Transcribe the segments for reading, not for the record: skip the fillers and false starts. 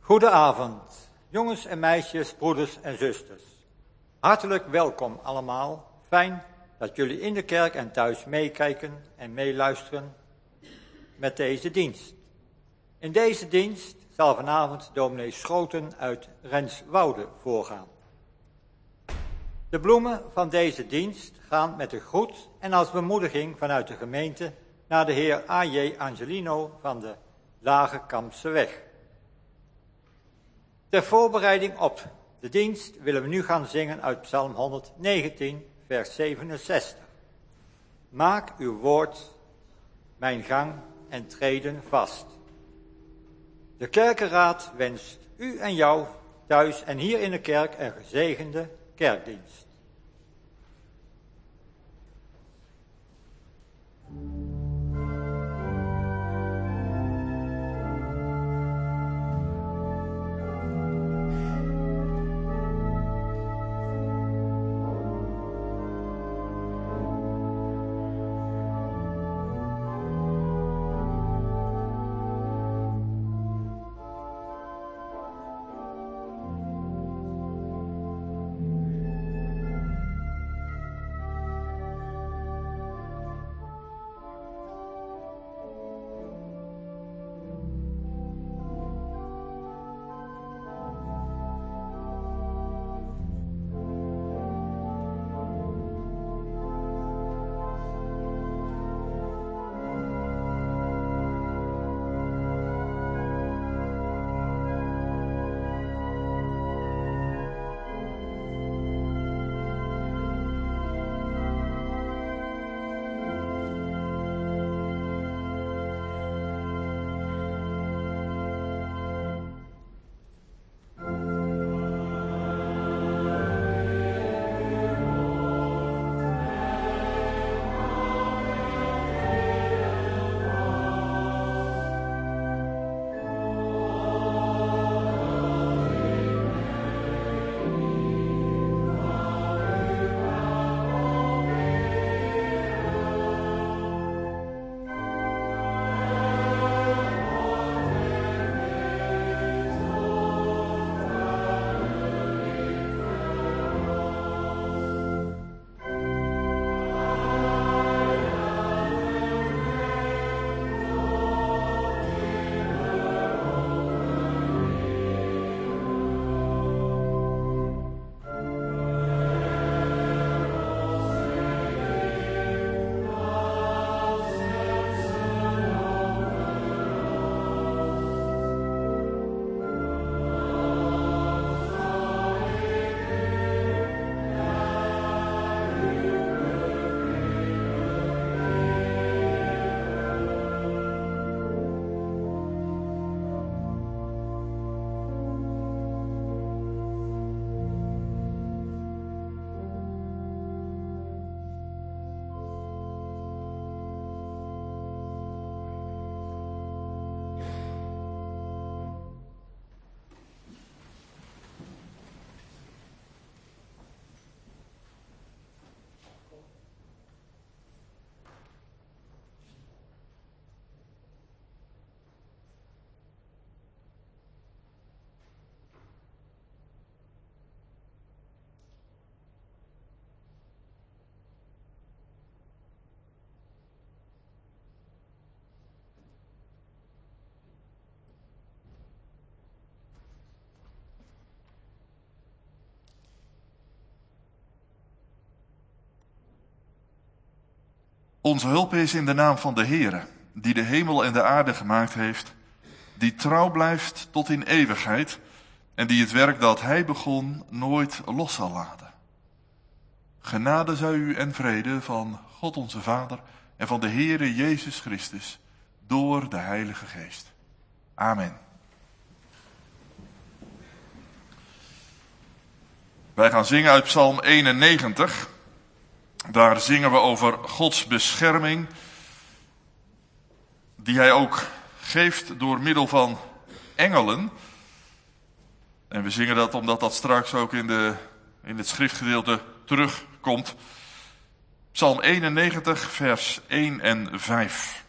Goedenavond, jongens en meisjes, broeders en zusters. Hartelijk welkom allemaal. Fijn dat jullie in de kerk en thuis meekijken en meeluisteren met deze dienst. In deze dienst zal vanavond dominee Schoten uit Renswoude voorgaan. De bloemen van deze dienst gaan met de groet en als bemoediging vanuit de gemeente naar de heer A.J. Angelino van de Lage Kampseweg. Ter voorbereiding op de dienst willen we nu gaan zingen uit Psalm 119, vers 67. Maak uw woord, mijn gang en treden vast. De kerkenraad wenst u en jou thuis en hier in de kerk een gezegende kerkdienst. Onze hulp is in de naam van de Heere, die de hemel en de aarde gemaakt heeft, die trouw blijft tot in eeuwigheid en die het werk dat hij begon nooit los zal laten. Genade zij u en vrede van God onze Vader en van de Heere Jezus Christus door de Heilige Geest. Amen. Wij gaan zingen uit Psalm 91. Daar zingen we over Gods bescherming, die hij ook geeft door middel van engelen. En we zingen dat omdat dat straks ook in het schriftgedeelte terugkomt. Psalm 91, vers 1 en 5.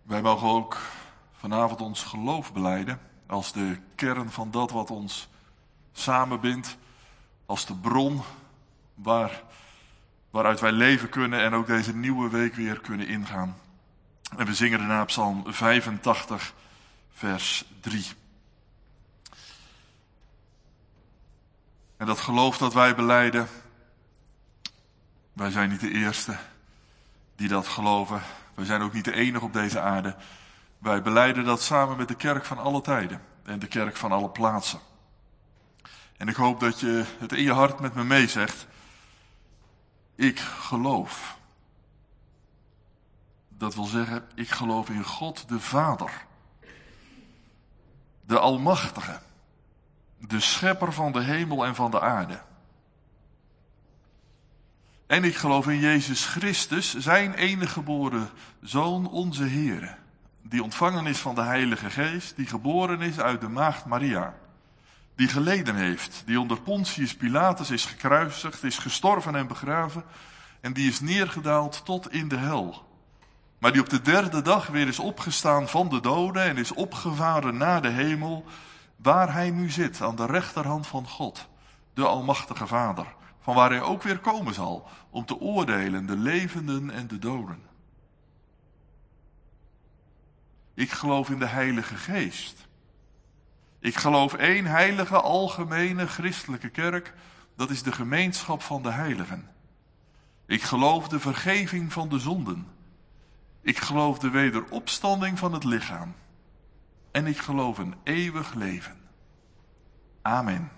Wij mogen ook vanavond ons geloof belijden als de kern van dat wat ons samenbindt, als de bron waaruit wij leven kunnen en ook deze nieuwe week weer kunnen ingaan. En we zingen daarna Psalm 85, vers 3. En dat geloof dat wij belijden, wij zijn niet de eerste die dat geloven. Wij zijn ook niet de enige op deze aarde. Wij belijden dat samen met de kerk van alle tijden en de kerk van alle plaatsen. En ik hoop dat je het in je hart met me meezegt. Ik geloof. Dat wil zeggen, ik geloof in God de Vader. De Almachtige. De schepper van de hemel en van de aarde. En ik geloof in Jezus Christus, zijn enige geboren Zoon, onze Heere. Die ontvangen is van de Heilige Geest, die geboren is uit de maagd Maria. Die geleden heeft, die onder Pontius Pilatus is gekruisigd, is gestorven en begraven. En die is neergedaald tot in de hel. Maar die op de derde dag weer is opgestaan van de doden en is opgevaren naar de hemel, waar hij nu zit, aan de rechterhand van God, de Almachtige Vader, van waar hij ook weer komen zal, om te oordelen de levenden en de doden. Ik geloof in de Heilige Geest. Ik geloof één heilige, algemene, christelijke kerk, dat is de gemeenschap van de heiligen. Ik geloof de vergeving van de zonden. Ik geloof de wederopstanding van het lichaam. En ik geloof een eeuwig leven. Amen.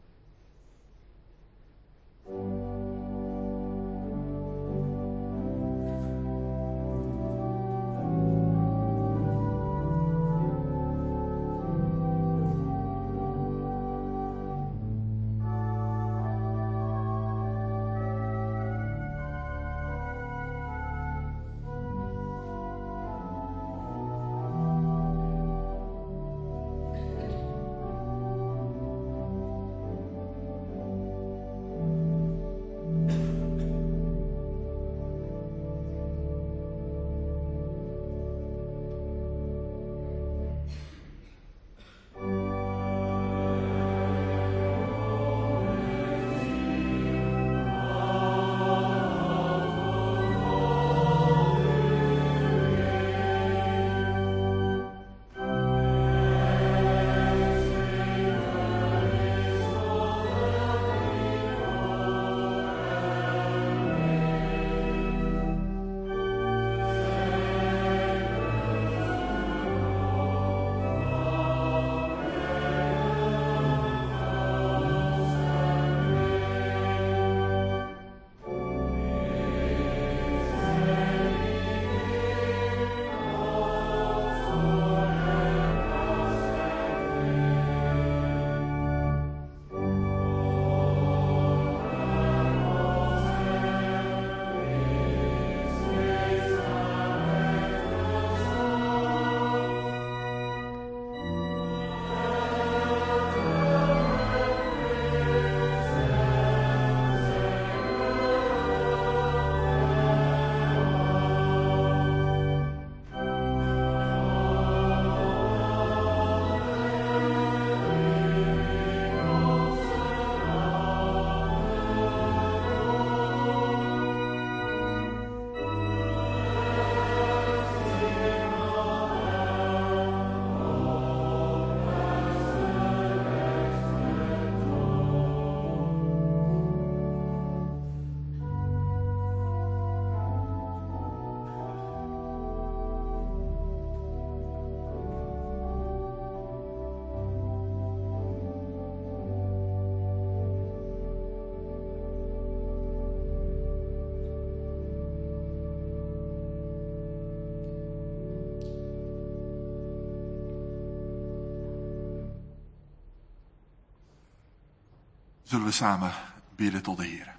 Zullen we samen bidden tot de Heer.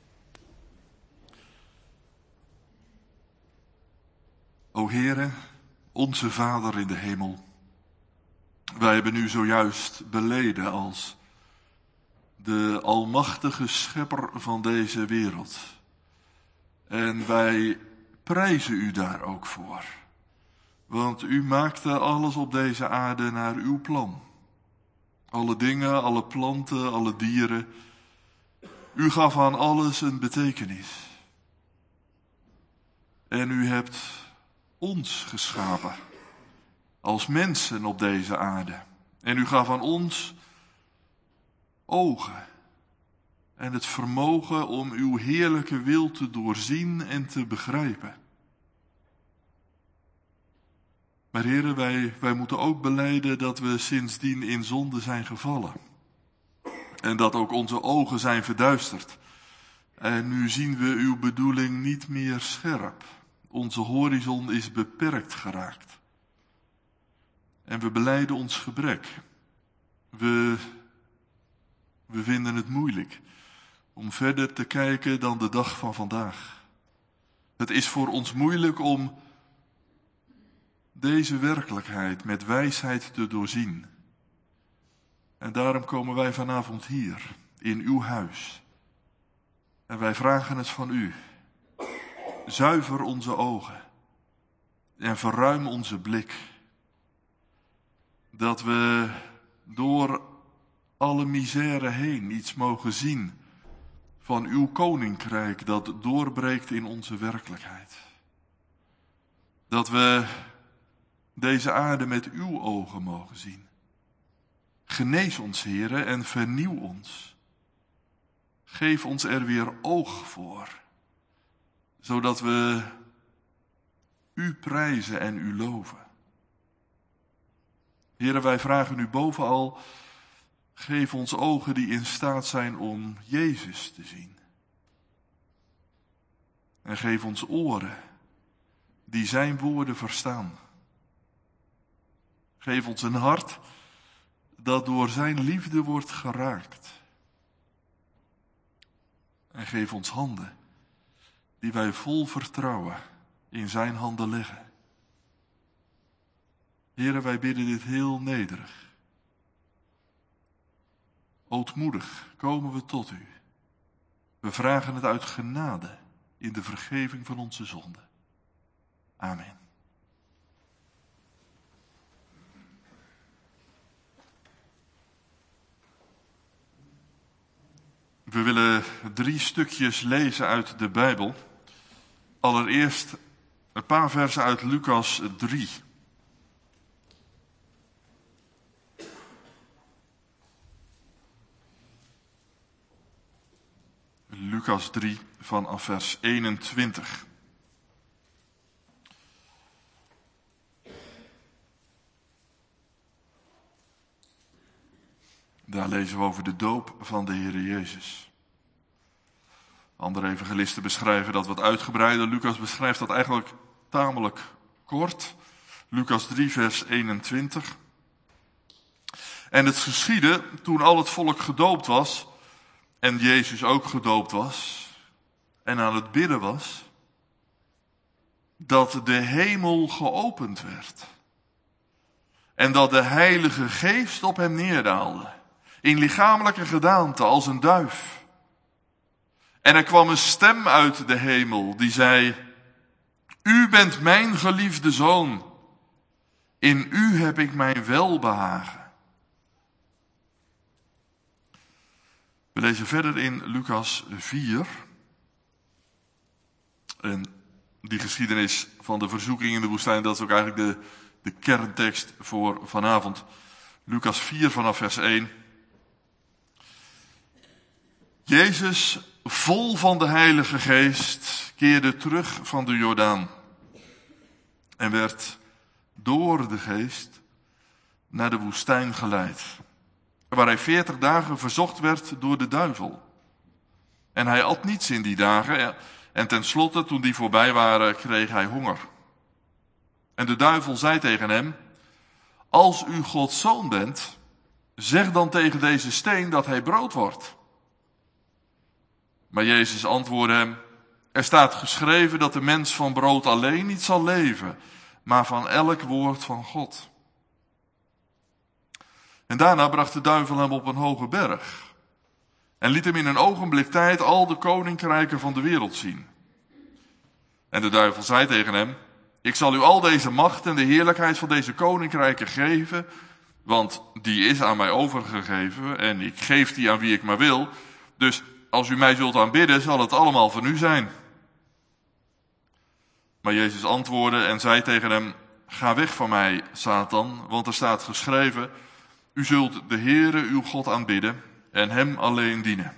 O Heere, onze Vader in de hemel, wij hebben u zojuist beleden als de almachtige schepper van deze wereld. En wij prijzen u daar ook voor. Want u maakte alles op deze aarde naar uw plan. Alle dingen, alle planten, alle dieren. U gaf aan alles een betekenis. En u hebt ons geschapen. Als mensen op deze aarde. En u gaf aan ons ogen. En het vermogen om uw heerlijke wil te doorzien en te begrijpen. Maar heren, wij moeten ook belijden dat we sindsdien in zonde zijn gevallen. En dat ook onze ogen zijn verduisterd. En nu zien we uw bedoeling niet meer scherp. Onze horizon is beperkt geraakt. En we belijden ons gebrek. We vinden het moeilijk om verder te kijken dan de dag van vandaag. Het is voor ons moeilijk om deze werkelijkheid met wijsheid te doorzien. En daarom komen wij vanavond hier, in uw huis. En wij vragen het van u. Zuiver onze ogen en verruim onze blik. Dat we door alle misère heen iets mogen zien van uw koninkrijk dat doorbreekt in onze werkelijkheid. Dat we deze aarde met uw ogen mogen zien. Genees ons, Heere, en vernieuw ons. Geef ons er weer oog voor, zodat we u prijzen en u loven. Heere, wij vragen u bovenal, geef ons ogen die in staat zijn om Jezus te zien. En geef ons oren die zijn woorden verstaan. Geef ons een hart dat door zijn liefde wordt geraakt. En geef ons handen die wij vol vertrouwen in zijn handen leggen. Heere, wij bidden dit heel nederig. Ootmoedig komen we tot u. We vragen het uit genade in de vergeving van onze zonden. Amen. We willen 3 stukjes lezen uit de Bijbel. Allereerst een paar versen uit Lucas 3. Lucas 3 vanaf vers 21. Daar lezen we over de doop van de Heer Jezus. Andere evangelisten beschrijven dat wat uitgebreider. Lucas beschrijft dat eigenlijk tamelijk kort. Lucas 3 vers 21. En het geschiedde toen al het volk gedoopt was en Jezus ook gedoopt was en aan het bidden was, dat de hemel geopend werd en dat de Heilige Geest op hem neerdaalde, in lichamelijke gedaante als een duif. En er kwam een stem uit de hemel die zei: U bent mijn geliefde zoon, in u heb ik mijn welbehagen. We lezen verder in Lucas 4. En die geschiedenis van de verzoeking in de woestijn, dat is ook eigenlijk de kerntekst voor vanavond. Lucas 4 vanaf vers 1. Jezus, vol van de Heilige Geest, keerde terug van de Jordaan en werd door de Geest naar de woestijn geleid, waar hij 40 dagen verzocht werd door de duivel. En hij at niets in die dagen en tenslotte, toen die voorbij waren, kreeg hij honger. En de duivel zei tegen hem: Als u Gods zoon bent, zeg dan tegen deze steen dat hij brood wordt. Maar Jezus antwoordde hem: Er staat geschreven dat de mens van brood alleen niet zal leven, maar van elk woord van God. En daarna bracht de duivel hem op een hoge berg en liet hem in een ogenblik tijd al de koninkrijken van de wereld zien. En de duivel zei tegen hem: Ik zal u al deze macht en de heerlijkheid van deze koninkrijken geven, want die is aan mij overgegeven en ik geef die aan wie ik maar wil. Dus als u mij zult aanbidden, zal het allemaal van u zijn. Maar Jezus antwoordde en zei tegen hem, ga weg van mij, Satan, want er staat geschreven, u zult de Heere uw God aanbidden en hem alleen dienen.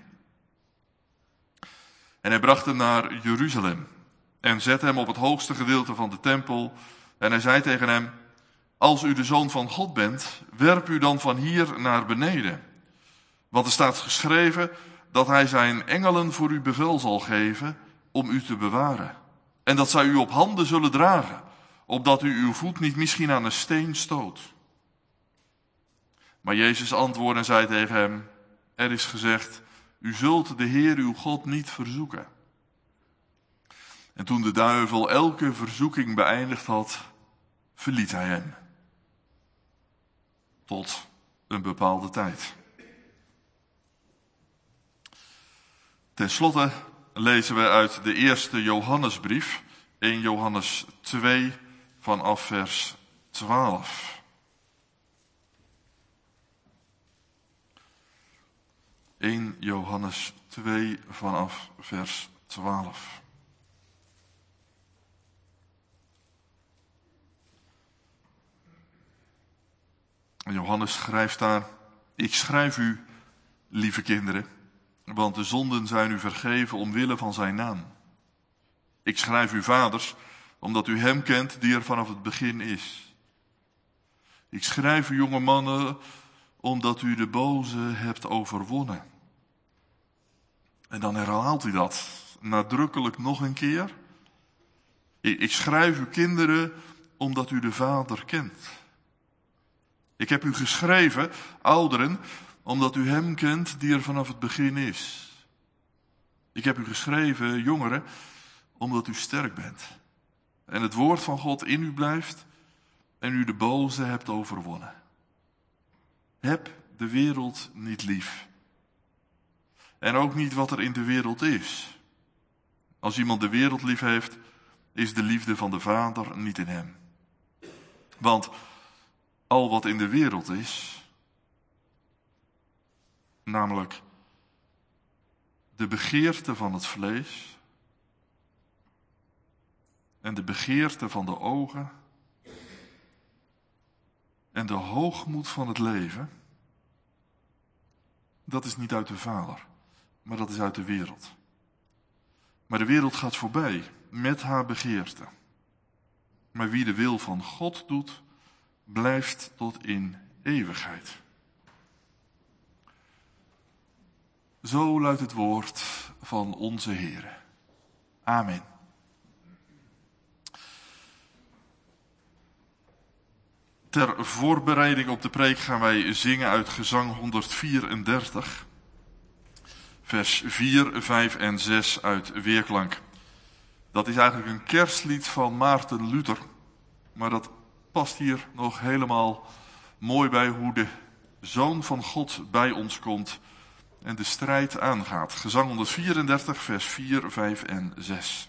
En hij bracht hem naar Jeruzalem en zette hem op het hoogste gedeelte van de tempel. En hij zei tegen hem, als u de Zoon van God bent, werp u dan van hier naar beneden. Want er staat geschreven dat hij zijn engelen voor u bevel zal geven om u te bewaren. En dat zij u op handen zullen dragen, opdat u uw voet niet misschien aan een steen stoot. Maar Jezus antwoordde en zei tegen hem, er is gezegd, u zult de Heer uw God niet verzoeken. En toen de duivel elke verzoeking beëindigd had, verliet hij hem. Tot een bepaalde tijd. Ten slotte lezen we uit de eerste Johannesbrief, 1 Johannes 2 vanaf vers 12. 1 Johannes 2 vanaf vers 12. Johannes schrijft daar, ik schrijf u, lieve kinderen, want de zonden zijn u vergeven omwille van zijn naam. Ik schrijf u vaders, omdat u hem kent die er vanaf het begin is. Ik schrijf u jonge mannen, omdat u de boze hebt overwonnen. En dan herhaalt hij dat nadrukkelijk nog een keer. Ik schrijf u kinderen, omdat u de Vader kent. Ik heb u geschreven, ouderen, omdat u hem kent die er vanaf het begin is. Ik heb u geschreven, jongeren, omdat u sterk bent. En het woord van God in u blijft en u de boze hebt overwonnen. Heb de wereld niet lief. En ook niet wat er in de wereld is. Als iemand de wereld lief heeft, is de liefde van de Vader niet in hem. Want al wat in de wereld is, namelijk de begeerte van het vlees en de begeerte van de ogen en de hoogmoed van het leven, dat is niet uit de Vader, maar dat is uit de wereld. Maar de wereld gaat voorbij met haar begeerte. Maar wie de wil van God doet, blijft tot in eeuwigheid. Zo luidt het woord van onze Heere. Amen. Ter voorbereiding op de preek gaan wij zingen uit Gezang 134, vers 4, 5 en 6 uit Weerklank. Dat is eigenlijk een kerstlied van Maarten Luther, maar dat past hier nog helemaal mooi bij hoe de Zoon van God bij ons komt en de strijd aangaat. Gezang 134, vers 4, 5 en 6.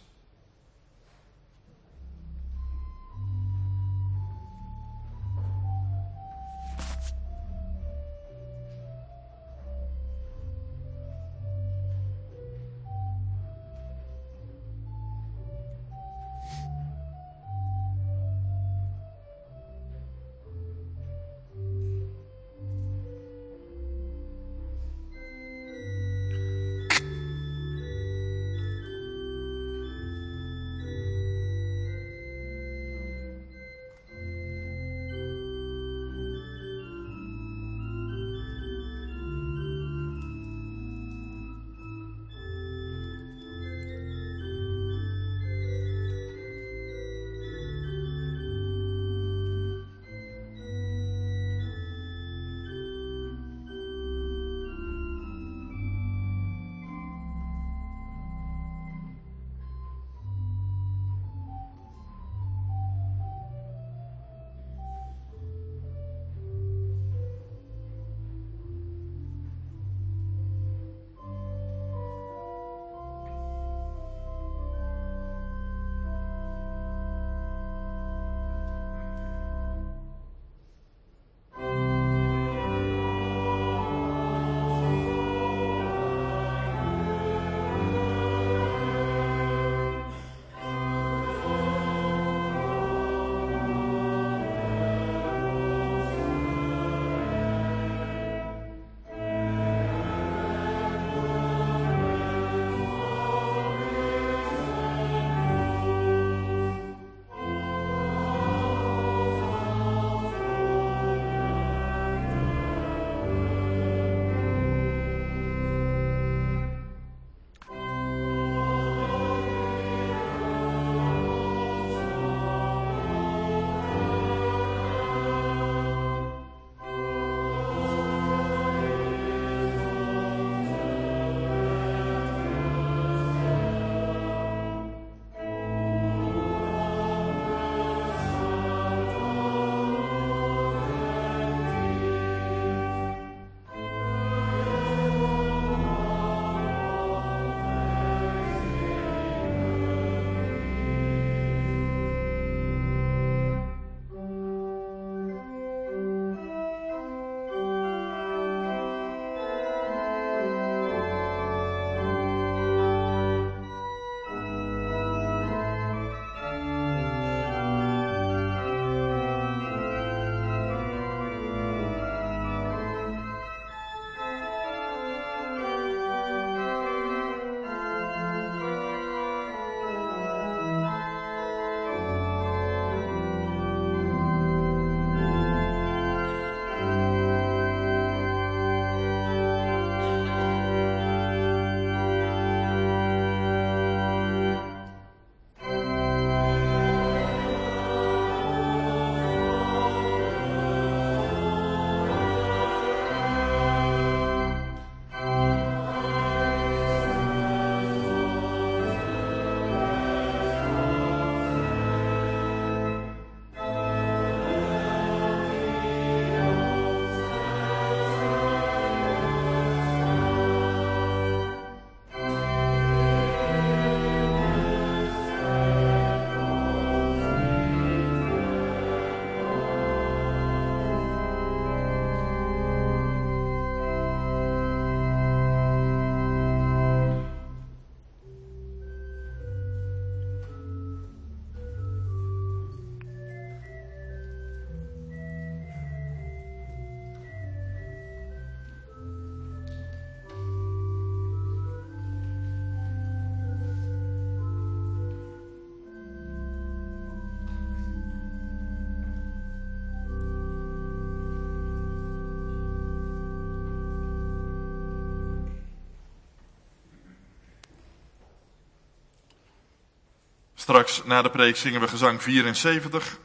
Straks na de preek zingen we gezang 74.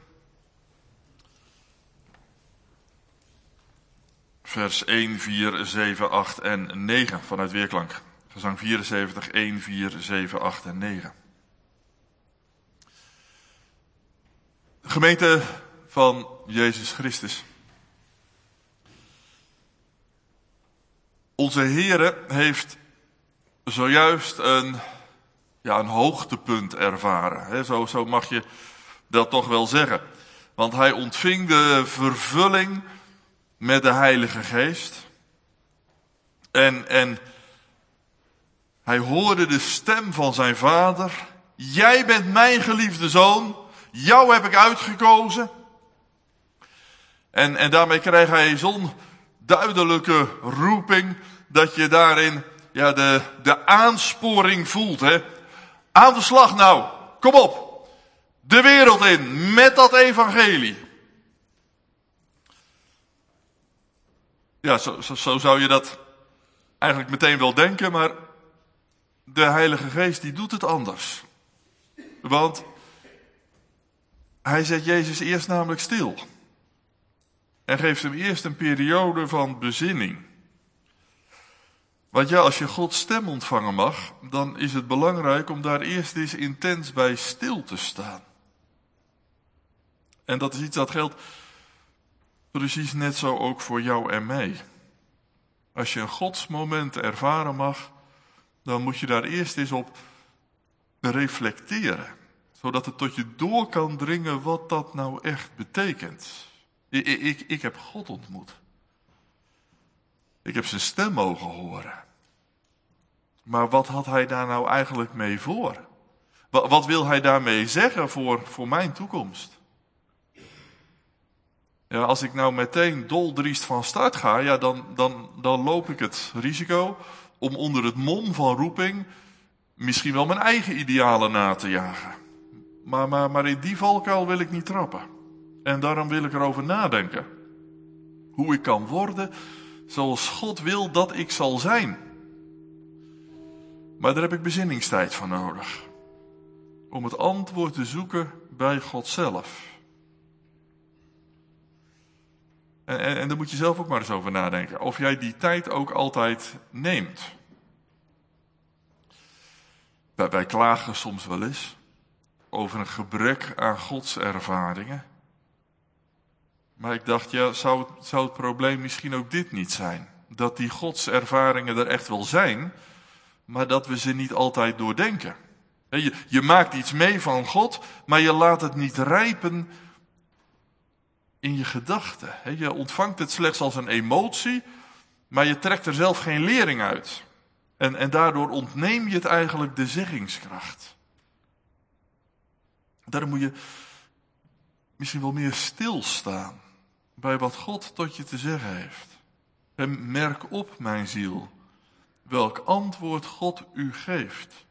Vers 1, 4, 7, 8 en 9 vanuit Weerklank. Gezang 74, 1, 4, 7, 8 en 9. Gemeente van Jezus Christus. Onze Heere heeft zojuist een hoogtepunt ervaren. Zo mag je dat toch wel zeggen. Want hij ontving de vervulling met de Heilige Geest. En hij hoorde de stem van zijn vader. Jij bent mijn geliefde zoon. Jou heb ik uitgekozen. En daarmee kreeg hij zo'n duidelijke roeping dat je daarin de aansporing voelt. Hè? Aan de slag nou. Kom op. De wereld in met dat evangelie. Ja, zo zou je dat eigenlijk meteen wel denken, maar de Heilige Geest die doet het anders. Want hij zet Jezus eerst namelijk stil. En geeft hem eerst een periode van bezinning. Want ja, als je Gods stem ontvangen mag, dan is het belangrijk om daar eerst eens intens bij stil te staan. En dat is iets dat geldt precies net zo ook voor jou en mij. Als je een godsmoment ervaren mag, dan moet je daar eerst eens op reflecteren. Zodat het tot je door kan dringen wat dat nou echt betekent. Ik heb God ontmoet. Ik heb zijn stem mogen horen. Maar wat had hij daar nou eigenlijk mee voor? Wat wil hij daarmee zeggen voor mijn toekomst? Ja, als ik nou meteen doldriest van start ga, dan loop ik het risico om onder het mom van roeping misschien wel mijn eigen idealen na te jagen. Maar in die valkuil wil ik niet trappen. En daarom wil ik erover nadenken. Hoe ik kan worden zoals God wil dat ik zal zijn. Maar daar heb ik bezinningstijd voor nodig. Om het antwoord te zoeken bij God zelf. En daar moet je zelf ook maar eens over nadenken. Of jij die tijd ook altijd neemt. Wij klagen soms wel eens over een gebrek aan godservaringen. Maar ik dacht, zou het probleem misschien ook dit niet zijn? Dat die godservaringen er echt wel zijn, maar dat we ze niet altijd doordenken. Je maakt iets mee van God, maar je laat het niet rijpen in je gedachten. Je ontvangt het slechts als een emotie, maar je trekt er zelf geen lering uit. En daardoor ontneem je het eigenlijk de zeggingskracht. Daarom moet je misschien wel meer stilstaan bij wat God tot je te zeggen heeft. En merk op, mijn ziel, welk antwoord God u geeft.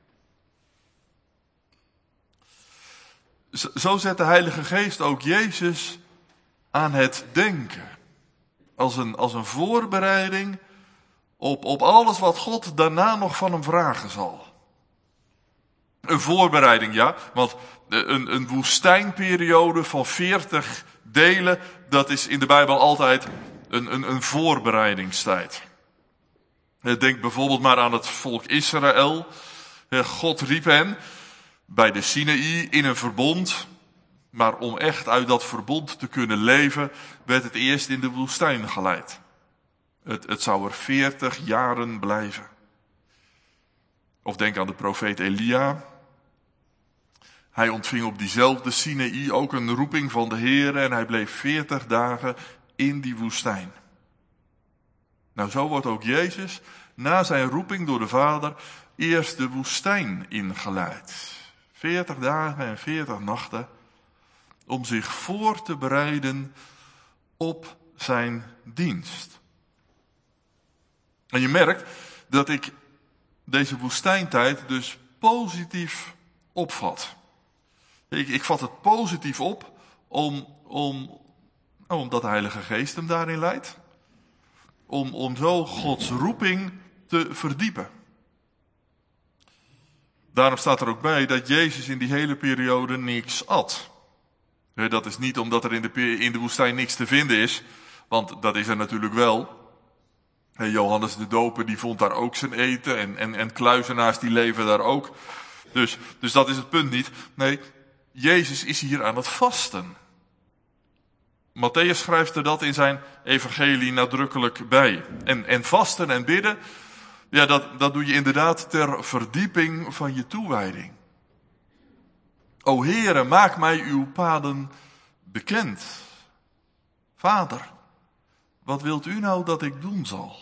Zo zet de Heilige Geest ook Jezus aan het denken. Als een voorbereiding op alles wat God daarna nog van hem vragen zal. Een voorbereiding, ja, want een woestijnperiode van 40 delen, dat is in de Bijbel altijd een voorbereidingstijd. Denk bijvoorbeeld maar aan het volk Israël. God riep hen bij de Sinaï in een verbond. Maar om echt uit dat verbond te kunnen leven, werd het eerst in de woestijn geleid. Het zou er 40 jaren blijven. Of denk aan de profeet Elia. Hij ontving op diezelfde Sinaï ook een roeping van de Heer en hij bleef 40 dagen in die woestijn. Nou, zo wordt ook Jezus na zijn roeping door de Vader eerst de woestijn ingeleid. 40 dagen en 40 nachten om zich voor te bereiden op zijn dienst. En je merkt dat ik deze woestijntijd dus positief opvat. Ik vat het positief op omdat de Heilige Geest hem daarin leidt. Om zo Gods roeping te verdiepen. Daarom staat er ook bij dat Jezus in die hele periode niks at. Dat is niet omdat er in de woestijn niks te vinden is, want dat is er natuurlijk wel. Johannes de Doper die vond daar ook zijn eten en kluizenaars die leven daar ook. Dus dat is het punt niet. Nee, Jezus is hier aan het vasten. Matthäus schrijft er dat in zijn evangelie nadrukkelijk bij. En vasten en bidden, ja, dat doe je inderdaad ter verdieping van je toewijding. O Heere, maak mij uw paden bekend. Vader, wat wilt u nou dat ik doen zal?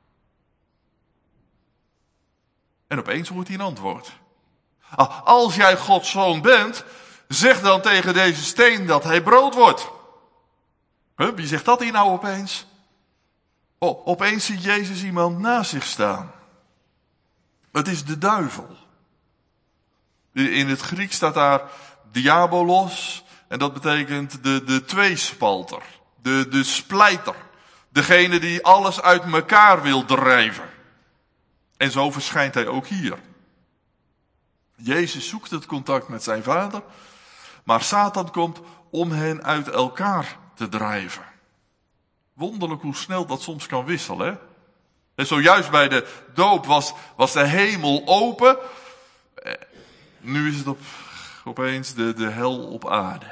En opeens hoort hij een antwoord. Als jij Gods zoon bent, zeg dan tegen deze steen dat hij brood wordt. Wie zegt dat hier nou opeens? Opeens ziet Jezus iemand naast zich staan. Het is de duivel. In het Grieks staat daar diabolos. En dat betekent de tweespalter. De splijter. Degene die alles uit elkaar wil drijven. En zo verschijnt hij ook hier. Jezus zoekt het contact met zijn vader. Maar Satan komt om hen uit elkaar te drijven. Wonderlijk hoe snel dat soms kan wisselen. Hè? En zojuist bij de doop was de hemel open. Nu is het opeens de hel op aarde.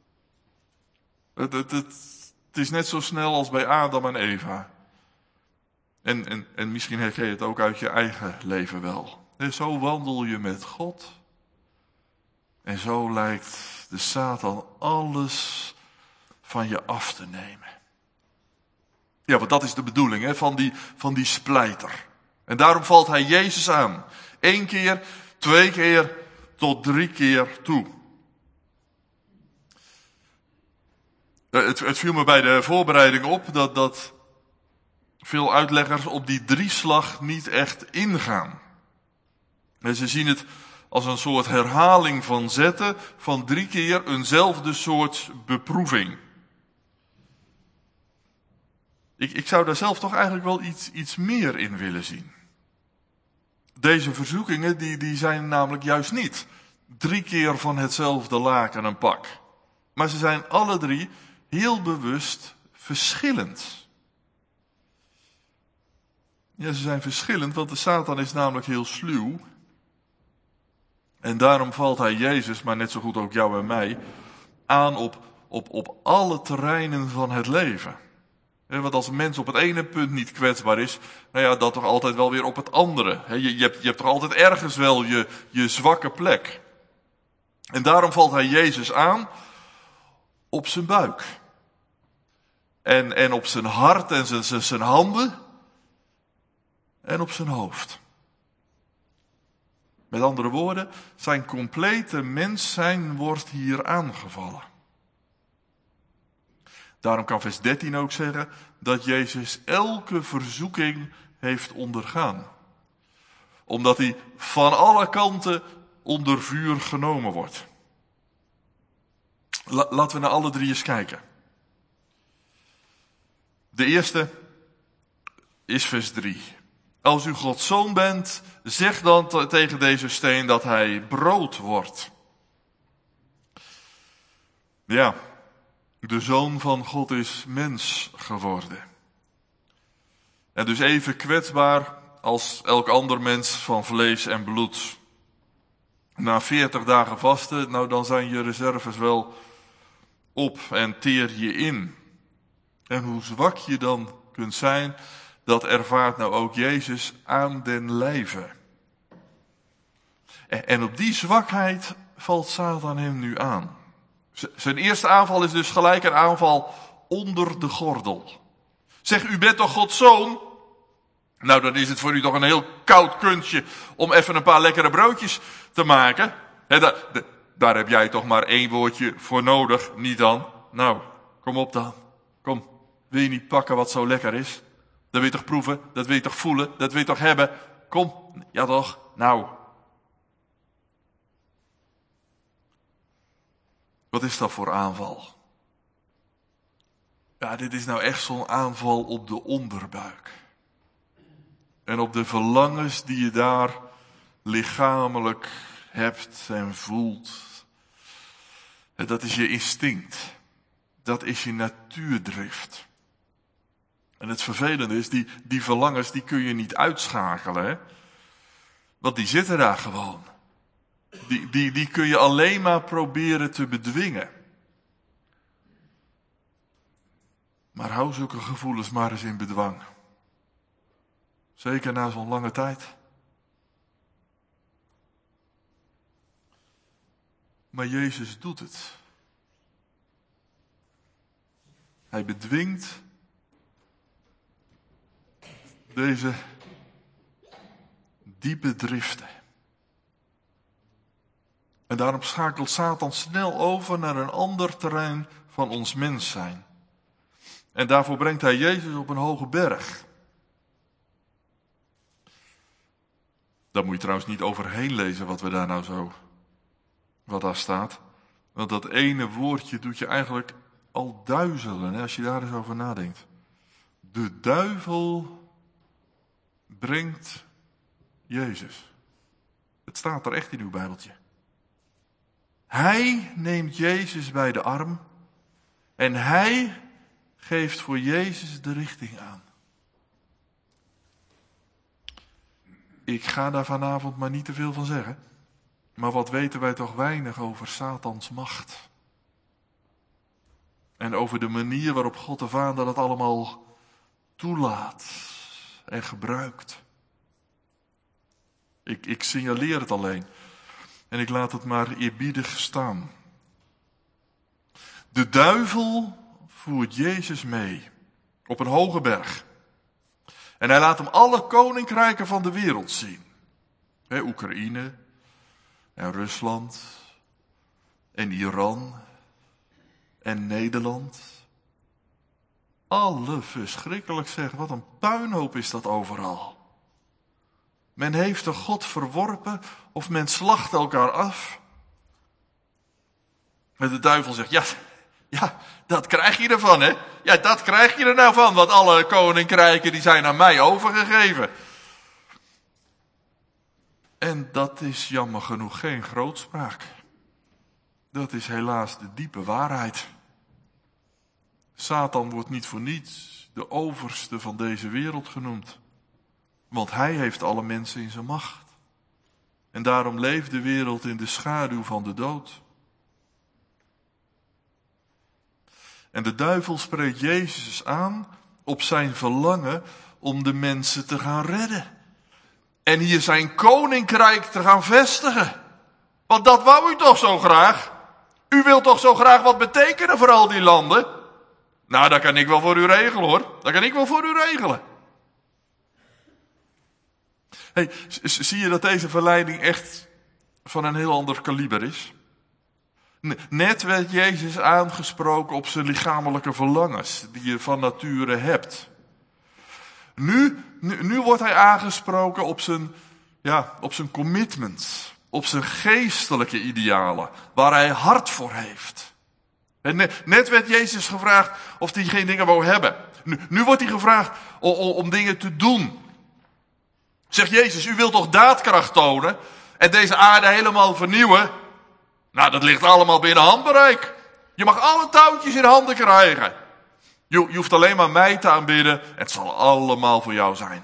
Het is net zo snel als bij Adam en Eva. En misschien herken je het ook uit je eigen leven wel. En zo wandel je met God. En zo lijkt de Satan alles van je af te nemen. Ja, want dat is de bedoeling hè, van die splijter. En daarom valt hij Jezus aan. 1 keer, 2 keer, tot 3 keer toe. Het viel me bij de voorbereiding op dat veel uitleggers op die 3-slag niet echt ingaan. En ze zien het als een soort herhaling van zetten van 3 keer eenzelfde soort beproeving. Ik zou daar zelf toch eigenlijk wel iets meer in willen zien. Deze verzoekingen die zijn namelijk juist niet 3 keer van hetzelfde laken een pak. Maar ze zijn alle 3 heel bewust verschillend. Ja, ze zijn verschillend, want de Satan is namelijk heel sluw. En daarom valt hij Jezus, maar net zo goed ook jou en mij, aan op alle terreinen van het leven. Want als een mens op het ene punt niet kwetsbaar is, nou ja, dat toch altijd wel weer op het andere. Je hebt toch altijd ergens wel je zwakke plek. En daarom valt hij Jezus aan op zijn buik. En op zijn hart en zijn handen. En op zijn hoofd. Met andere woorden, zijn complete mens zijn wordt hier aangevallen. Daarom kan vers 13 ook zeggen dat Jezus elke verzoeking heeft ondergaan. Omdat hij van alle kanten onder vuur genomen wordt. Laten we naar alle 3 eens kijken. De eerste is vers 3. Als u Gods zoon bent, zeg dan tegen deze steen dat hij brood wordt. Ja, de Zoon van God is mens geworden. En dus even kwetsbaar als elk ander mens van vlees en bloed. Na 40 dagen vasten, nou dan zijn je reserves wel op en teer je in. En hoe zwak je dan kunt zijn, dat ervaart nou ook Jezus aan den lijve. En op die zwakheid valt Satan hem nu aan. Zijn eerste aanval is dus gelijk een aanval onder de gordel. Zeg, u bent toch Gods zoon? Nou, dan is het voor u toch een heel koud kunstje om even een paar lekkere broodjes te maken. Daar heb jij toch maar 1 woordje voor nodig, niet dan? Nou, kom op dan. Kom, wil je niet pakken wat zo lekker is? Dat wil je toch proeven, dat wil je toch voelen, dat wil je toch hebben? Kom, ja toch, nou. Wat is dat voor aanval? Ja, dit is nou echt zo'n aanval op de onderbuik. En op de verlangens die je daar lichamelijk hebt en voelt. Dat is je instinct. Dat is je natuurdrift. En het vervelende is, die verlangens die kun je niet uitschakelen. Hè? Want die zitten daar gewoon. Die kun je alleen maar proberen te bedwingen. Maar hou zulke gevoelens maar eens in bedwang. Zeker na zo'n lange tijd. Maar Jezus doet het. Hij bedwingt deze diepe driften. En daarom schakelt Satan snel over naar een ander terrein van ons mens zijn. En daarvoor brengt hij Jezus op een hoge berg. Daar moet je trouwens niet overheen lezen wat daar staat. Want dat ene woordje doet je eigenlijk al duizelen, hè, als je daar eens over nadenkt. De duivel brengt Jezus. Het staat er echt in uw Bijbeltje. Hij neemt Jezus bij de arm en hij geeft voor Jezus de richting aan. Ik ga daar vanavond maar niet te veel van zeggen. Maar wat weten wij toch weinig over Satans macht. En over de manier waarop God de Vader dat allemaal toelaat en gebruikt. Ik signaleer het alleen. En ik laat het maar eerbiedig staan. De duivel voert Jezus mee op een hoge berg. En hij laat hem alle koninkrijken van de wereld zien. Oekraïne en Rusland en Iran en Nederland. Alle verschrikkelijk zeg, wat een puinhoop is dat overal. Men heeft de God verworpen of men slacht elkaar af. En de duivel zegt, ja, dat krijg je ervan, hè? Ja, dat krijg je er nou van, want alle koninkrijken die zijn aan mij overgegeven. En dat is jammer genoeg geen grootspraak. Dat is helaas de diepe waarheid. Satan wordt niet voor niets de overste van deze wereld genoemd. Want hij heeft alle mensen in zijn macht. En daarom leeft de wereld in de schaduw van de dood. En de duivel spreekt Jezus aan op zijn verlangen om de mensen te gaan redden. En hier zijn koninkrijk te gaan vestigen. Want dat wou u toch zo graag? U wilt toch zo graag wat betekenen voor al die landen? Nou, dat kan ik wel voor u regelen, hoor. Dat kan ik wel voor u regelen. Hey, zie je dat deze verleiding echt van een heel ander kaliber is? Net werd Jezus aangesproken op zijn lichamelijke verlangens, die je van nature hebt. Nu wordt hij aangesproken op zijn commitment, op zijn geestelijke idealen, waar hij hart voor heeft. En net werd Jezus gevraagd of hij geen dingen wou hebben. Nu wordt hij gevraagd om dingen te doen. Zegt Jezus, u wilt toch daadkracht tonen en deze aarde helemaal vernieuwen? Nou, dat ligt allemaal binnen handbereik. Je mag alle touwtjes in handen krijgen. Je hoeft alleen maar mij te aanbidden en het zal allemaal voor jou zijn.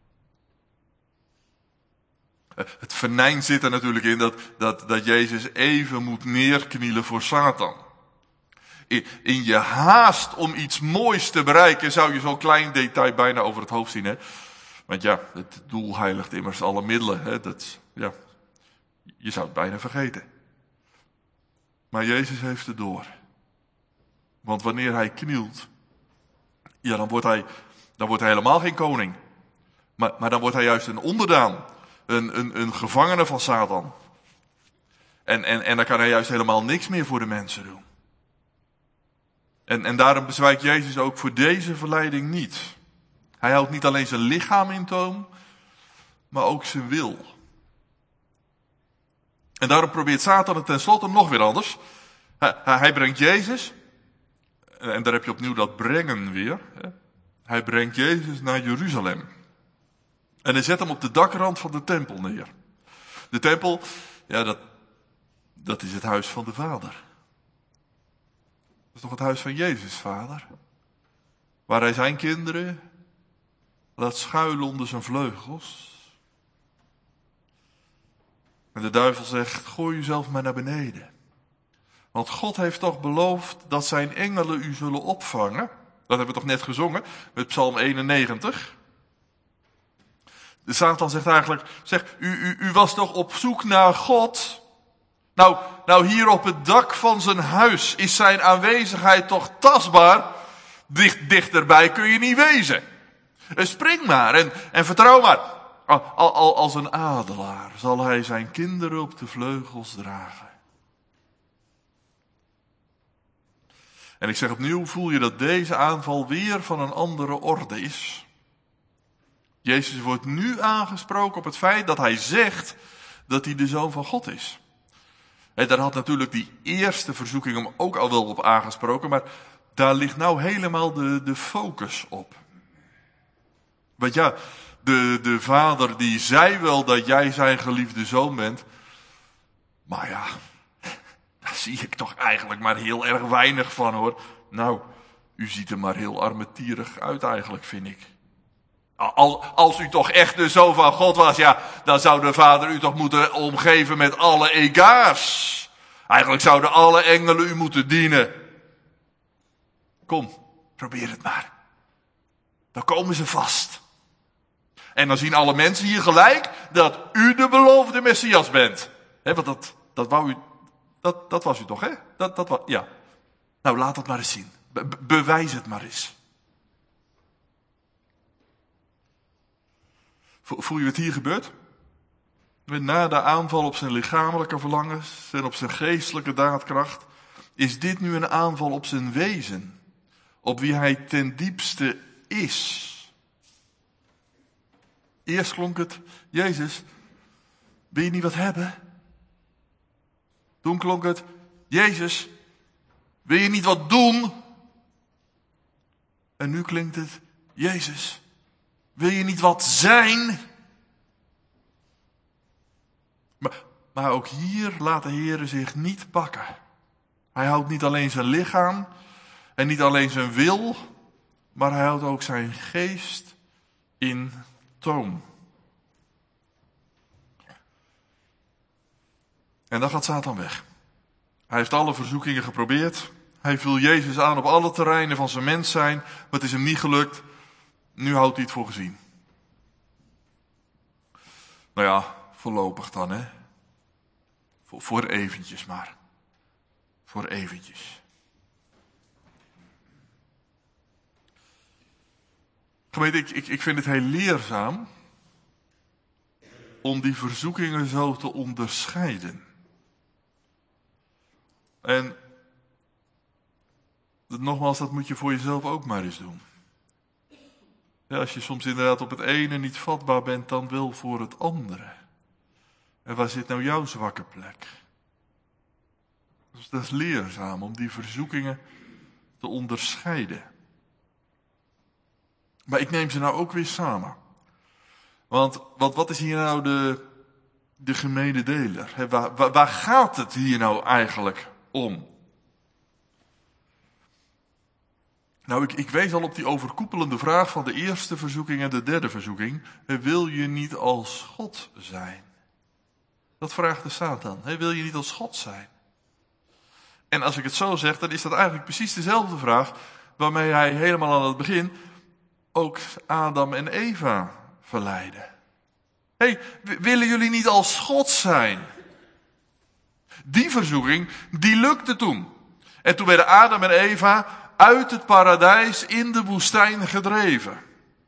Het venijn zit er natuurlijk in dat Jezus even moet neerknielen voor Satan. In je haast om iets moois te bereiken zou je zo'n klein detail bijna over het hoofd zien, hè? Want ja, het doel heiligt immers alle middelen. Hè? Je zou het bijna vergeten. Maar Jezus heeft het door. Want wanneer hij knielt, ja, dan wordt hij helemaal geen koning. Maar dan wordt hij juist een onderdaan. Een gevangene van Satan. En dan kan hij juist helemaal niks meer voor de mensen doen. En daarom bezwijkt Jezus ook voor deze verleiding niet. Hij houdt niet alleen zijn lichaam in toom, maar ook zijn wil. En daarom probeert Satan het tenslotte nog weer anders. Hij brengt Jezus, en daar heb je opnieuw dat brengen weer. Hij brengt Jezus naar Jeruzalem. En hij zet hem op de dakrand van de tempel neer. De tempel, ja, dat is het huis van de Vader. Dat is toch het huis van Jezus, Vader? Waar hij zijn kinderen laat schuilen onder zijn vleugels. En de duivel zegt, gooi uzelf maar naar beneden. Want God heeft toch beloofd dat zijn engelen u zullen opvangen. Dat hebben we toch net gezongen met Psalm 91. De Satan zegt eigenlijk, u was toch op zoek naar God? Nou, hier op het dak van zijn huis is zijn aanwezigheid toch tastbaar? Dichterbij kun je niet wezen. Spring maar en vertrouw maar. Als een adelaar zal hij zijn kinderen op de vleugels dragen. En ik zeg opnieuw, voel je dat deze aanval weer van een andere orde is? Jezus wordt nu aangesproken op het feit dat hij zegt dat hij de Zoon van God is. En daar had natuurlijk die eerste verzoeking hem ook al wel op aangesproken, maar daar ligt nou helemaal de focus op. Want ja, de vader die zei wel dat jij zijn geliefde zoon bent, maar ja, daar zie ik toch eigenlijk maar heel erg weinig van hoor. Nou, u ziet er maar heel armetierig uit eigenlijk, vind ik. Als u toch echt de Zoon van God was, ja, dan zou de Vader u toch moeten omgeven met alle egaars. Eigenlijk zouden alle engelen u moeten dienen. Kom, probeer het maar. Dan komen ze vast. En dan zien alle mensen hier gelijk dat u de beloofde Messias bent. Want dat wou u, dat was u toch, hè? Ja. Nou, laat het maar eens zien. Bewijs het maar eens. Voel je wat hier gebeurt? Na de aanval op zijn lichamelijke verlangens en op zijn geestelijke daadkracht, is dit nu een aanval op zijn wezen. Op wie hij ten diepste is. Eerst klonk het, Jezus, wil je niet wat hebben? Toen klonk het, Jezus, wil je niet wat doen? En nu klinkt het, Jezus, wil je niet wat zijn? Maar ook hier laat de Heer zich niet pakken. Hij houdt niet alleen zijn lichaam en niet alleen zijn wil, maar hij houdt ook zijn geest in toom. En dan gaat Satan weg. Hij heeft alle verzoekingen geprobeerd. Hij viel Jezus aan op alle terreinen van zijn mens zijn, maar het is hem niet gelukt. Nu houdt hij het voor gezien. Nou ja, voorlopig dan, hè. Voor eventjes maar. Voor eventjes. Gemeente, ik vind het heel leerzaam om die verzoekingen zo te onderscheiden. En nogmaals, dat moet je voor jezelf ook maar eens doen. Ja, als je soms inderdaad op het ene niet vatbaar bent, dan wel voor het andere. En waar zit nou jouw zwakke plek? Dus dat is leerzaam om die verzoekingen te onderscheiden. Maar ik neem ze nou ook weer samen. Want wat is hier nou de gemene deler? Waar gaat het hier nou eigenlijk om? Nou, ik wees al op die overkoepelende vraag van de eerste verzoeking en de derde verzoeking. Wil je niet als God zijn? Dat vraagt de Satan. Wil je niet als God zijn? En als ik het zo zeg, dan is dat eigenlijk precies dezelfde vraag waarmee hij helemaal aan het begin ook Adam en Eva verleidde. Willen jullie niet als God zijn? Die verzoeking, die lukte toen. En toen werden Adam en Eva uit het paradijs in de woestijn gedreven.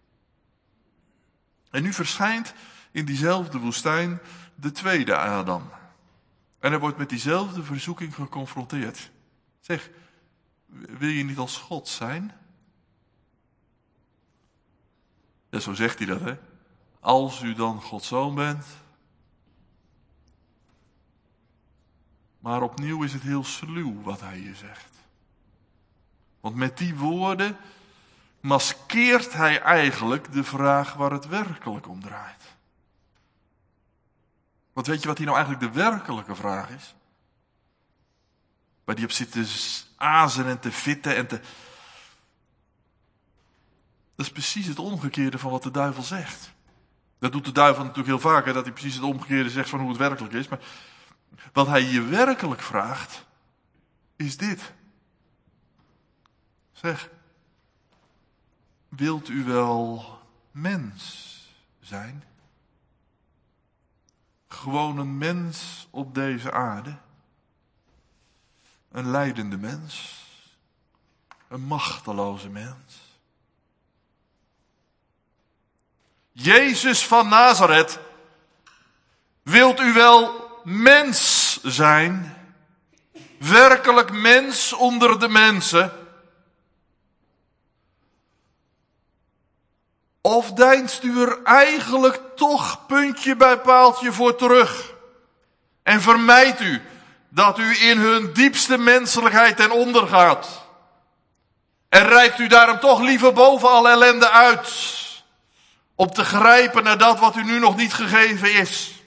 En nu verschijnt in diezelfde woestijn de tweede Adam. En hij wordt met diezelfde verzoeking geconfronteerd. Zeg, wil je niet als God zijn? Ja, zo zegt hij dat, hè. Als u dan Gods zoon bent. Maar opnieuw is het heel sluw wat hij hier zegt. Want met die woorden maskeert hij eigenlijk de vraag waar het werkelijk om draait. Want weet je wat hier nou eigenlijk de werkelijke vraag is? Waar die op zit te azen en te vitten en te... Dat is precies het omgekeerde van wat de duivel zegt. Dat doet de duivel natuurlijk heel vaak, hè, dat hij precies het omgekeerde zegt van hoe het werkelijk is. Maar wat hij je werkelijk vraagt, is dit. Zeg, wilt u wel mens zijn? Gewoon een mens op deze aarde. Een lijdende mens. Een machteloze mens. Jezus van Nazareth, wilt u wel mens zijn? Werkelijk mens onder de mensen? Of deinst u er eigenlijk toch puntje bij paaltje voor terug? En vermijdt u dat u in hun diepste menselijkheid ten onder gaat? En reikt u daarom toch liever boven alle ellende uit? Om te grijpen naar dat wat u nu nog niet gegeven is.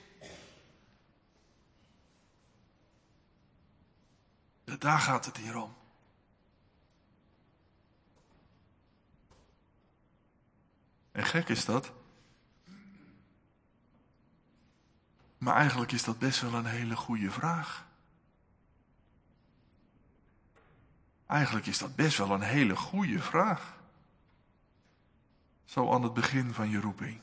Daar gaat het hier om. En gek is dat. Maar eigenlijk is dat best wel een hele goede vraag. Eigenlijk is dat best wel een hele goede vraag. Zo aan het begin van je roeping.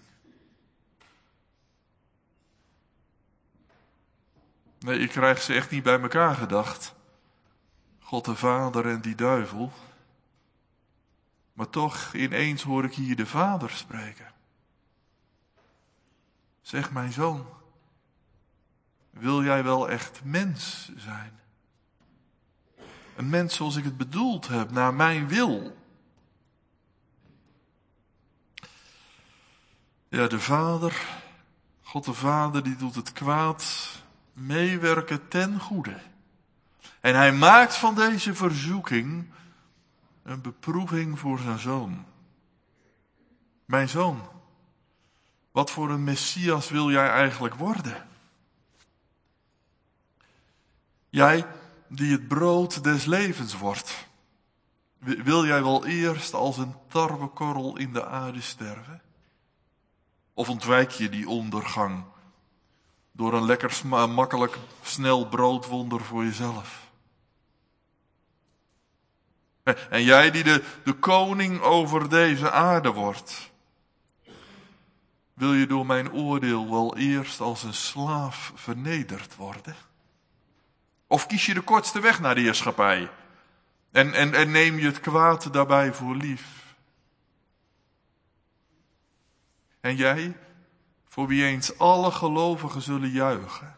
Nee, ik krijg ze echt niet bij elkaar gedacht. God de Vader en die duivel. Maar toch, ineens hoor ik hier de Vader spreken. Zeg mijn zoon, wil jij wel echt mens zijn? Een mens zoals ik het bedoeld heb, naar mijn wil. Ja, de Vader, God de Vader, die doet het kwaad meewerken ten goede. En hij maakt van deze verzoeking een beproeving voor zijn zoon. Mijn zoon, wat voor een Messias wil jij eigenlijk worden? Jij die het brood des levens wordt. Wil jij wel eerst als een tarwekorrel in de aarde sterven? Of ontwijk je die ondergang door een lekker makkelijk snel broodwonder voor jezelf? En jij die de koning over deze aarde wordt, wil je door mijn oordeel wel eerst als een slaaf vernederd worden? Of kies je de kortste weg naar de heerschappij en neem je het kwaad daarbij voor lief? En jij, voor wie eens alle gelovigen zullen juichen,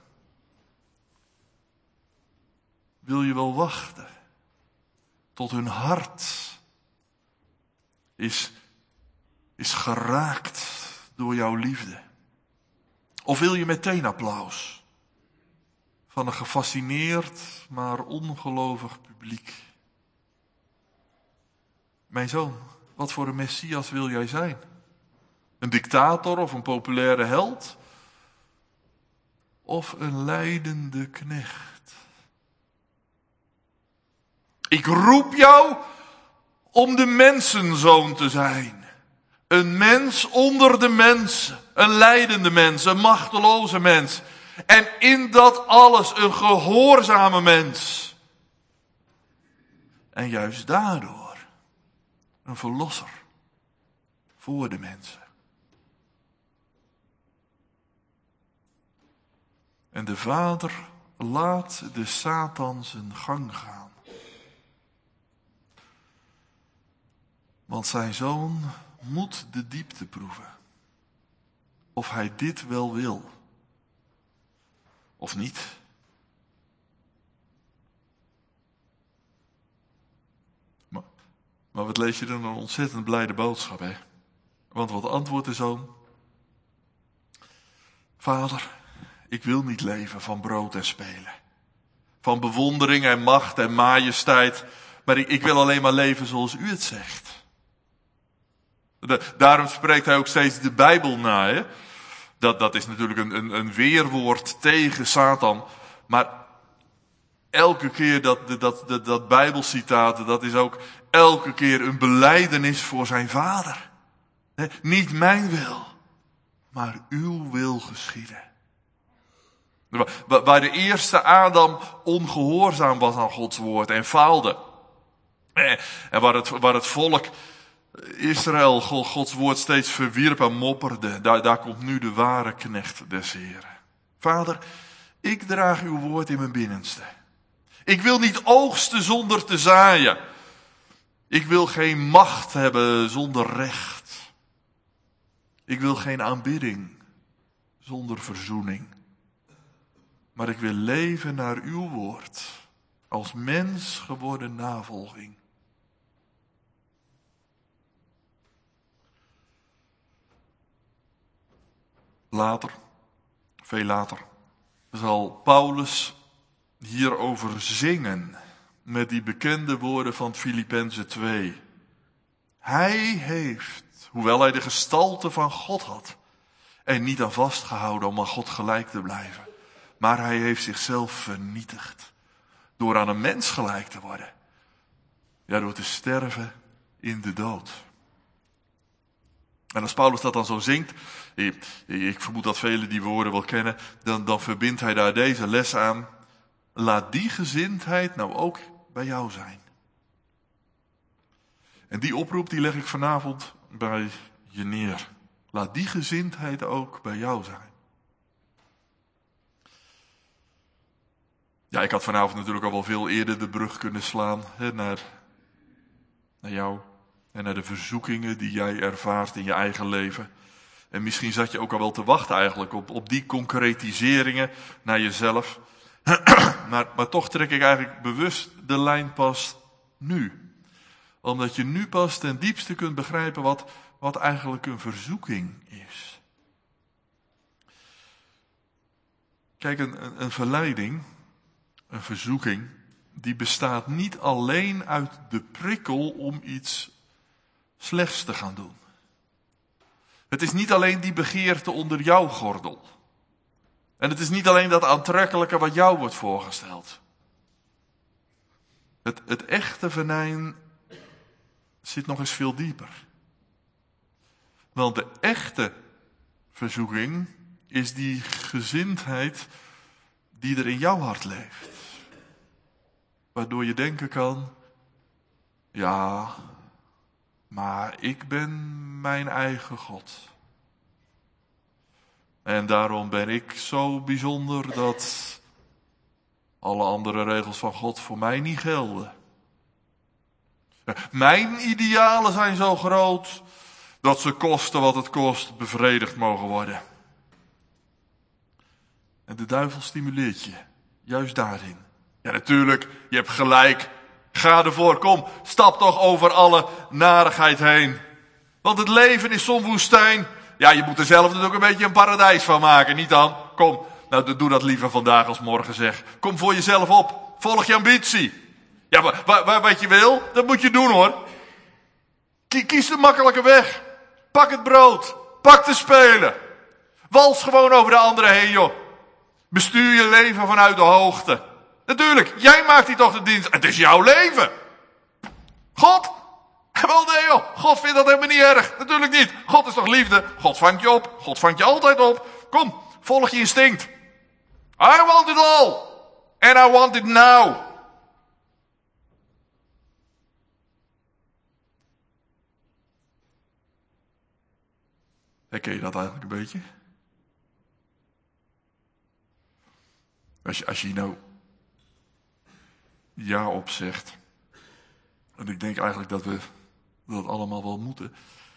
wil je wel wachten tot hun hart is geraakt door jouw liefde? Of wil je meteen applaus van een gefascineerd maar ongelovig publiek? Mijn zoon, wat voor een Messias wil jij zijn? Een dictator of een populaire held? Of een lijdende knecht? Ik roep jou om de mensenzoon te zijn. Een mens onder de mensen. Een lijdende mens, een machteloze mens. En in dat alles een gehoorzame mens. En juist daardoor een verlosser voor de mensen. En de Vader laat de Satan zijn gang gaan. Want zijn zoon moet de diepte proeven. Of hij dit wel wil. Of niet. Maar wat lees je dan een ontzettend blijde boodschap, hè? Want wat antwoordt de zoon? Vader, ik wil niet leven van brood en spelen. Van bewondering en macht en majesteit. Maar ik wil alleen maar leven zoals u het zegt. Daarom spreekt hij ook steeds de Bijbel na. Hè? Dat is natuurlijk een weerwoord tegen Satan. Maar elke keer dat Bijbelcitaat, dat is ook elke keer een belijdenis voor zijn Vader. Niet mijn wil, maar uw wil geschieden. Waar de eerste Adam ongehoorzaam was aan Gods woord en faalde. En waar het volk Israël Gods woord steeds verwierp en mopperde. Daar komt nu de ware knecht des Heren. Vader, ik draag uw woord in mijn binnenste. Ik wil niet oogsten zonder te zaaien. Ik wil geen macht hebben zonder recht. Ik wil geen aanbidding zonder verzoening. Maar ik wil leven naar uw woord. Als mens geworden navolging. Later, veel later, zal Paulus hierover zingen met die bekende woorden van Filippenzen 2. Hij heeft, hoewel hij de gestalte van God had, er niet aan vastgehouden om aan God gelijk te blijven, maar hij heeft zichzelf vernietigd door aan een mens gelijk te worden. Ja, door te sterven in de dood. En als Paulus dat dan zo zingt, ik vermoed dat velen die woorden wel kennen, dan verbindt hij daar deze les aan. Laat die gezindheid nou ook bij jou zijn. En die oproep die leg ik vanavond bij je neer. Laat die gezindheid ook bij jou zijn. Ja, ik had vanavond natuurlijk al wel veel eerder de brug kunnen slaan naar jou. En naar de verzoekingen die jij ervaart in je eigen leven. En misschien zat je ook al wel te wachten eigenlijk op die concretiseringen naar jezelf. maar toch trek ik eigenlijk bewust de lijn pas nu. Omdat je nu pas ten diepste kunt begrijpen wat eigenlijk een verzoeking is. Kijk, een verleiding, een verzoeking, die bestaat niet alleen uit de prikkel om iets slechts te gaan doen. Het is niet alleen die begeerte onder jouw gordel. En het is niet alleen dat aantrekkelijke wat jou wordt voorgesteld. Het echte venijn zit nog eens veel dieper. Want de echte verzoeking is die gezindheid die er in jouw hart leeft. Waardoor je denken kan, ja, maar ik ben mijn eigen God. En daarom ben ik zo bijzonder dat alle andere regels van God voor mij niet gelden. Mijn idealen zijn zo groot dat ze kosten wat het kost bevredigd mogen worden. En de duivel stimuleert je, juist daarin. Ja, natuurlijk, je hebt gelijk. Ga ervoor, kom, stap toch over alle narigheid heen. Want het leven is zo'n woestijn. Ja, je moet er zelf natuurlijk een beetje een paradijs van maken, niet dan? Kom, nou doe dat liever vandaag als morgen zeg. Kom voor jezelf op, volg je ambitie. Ja, maar wat je wil, dat moet je doen hoor. Kies de makkelijke weg. Pak het brood, pak de spelen. Wals gewoon over de anderen heen joh. Bestuur je leven vanuit de hoogte. Natuurlijk, jij maakt die toch de dienst. Het is jouw leven. God? Wel nee joh, God vindt dat helemaal niet erg. Natuurlijk niet. God is toch liefde? God vangt je op. God vangt je altijd op. Kom, volg je instinct. I want it all. And I want it now. Herken je dat eigenlijk een beetje? Als je nou ja op zegt. En ik denk eigenlijk dat we dat allemaal wel moeten.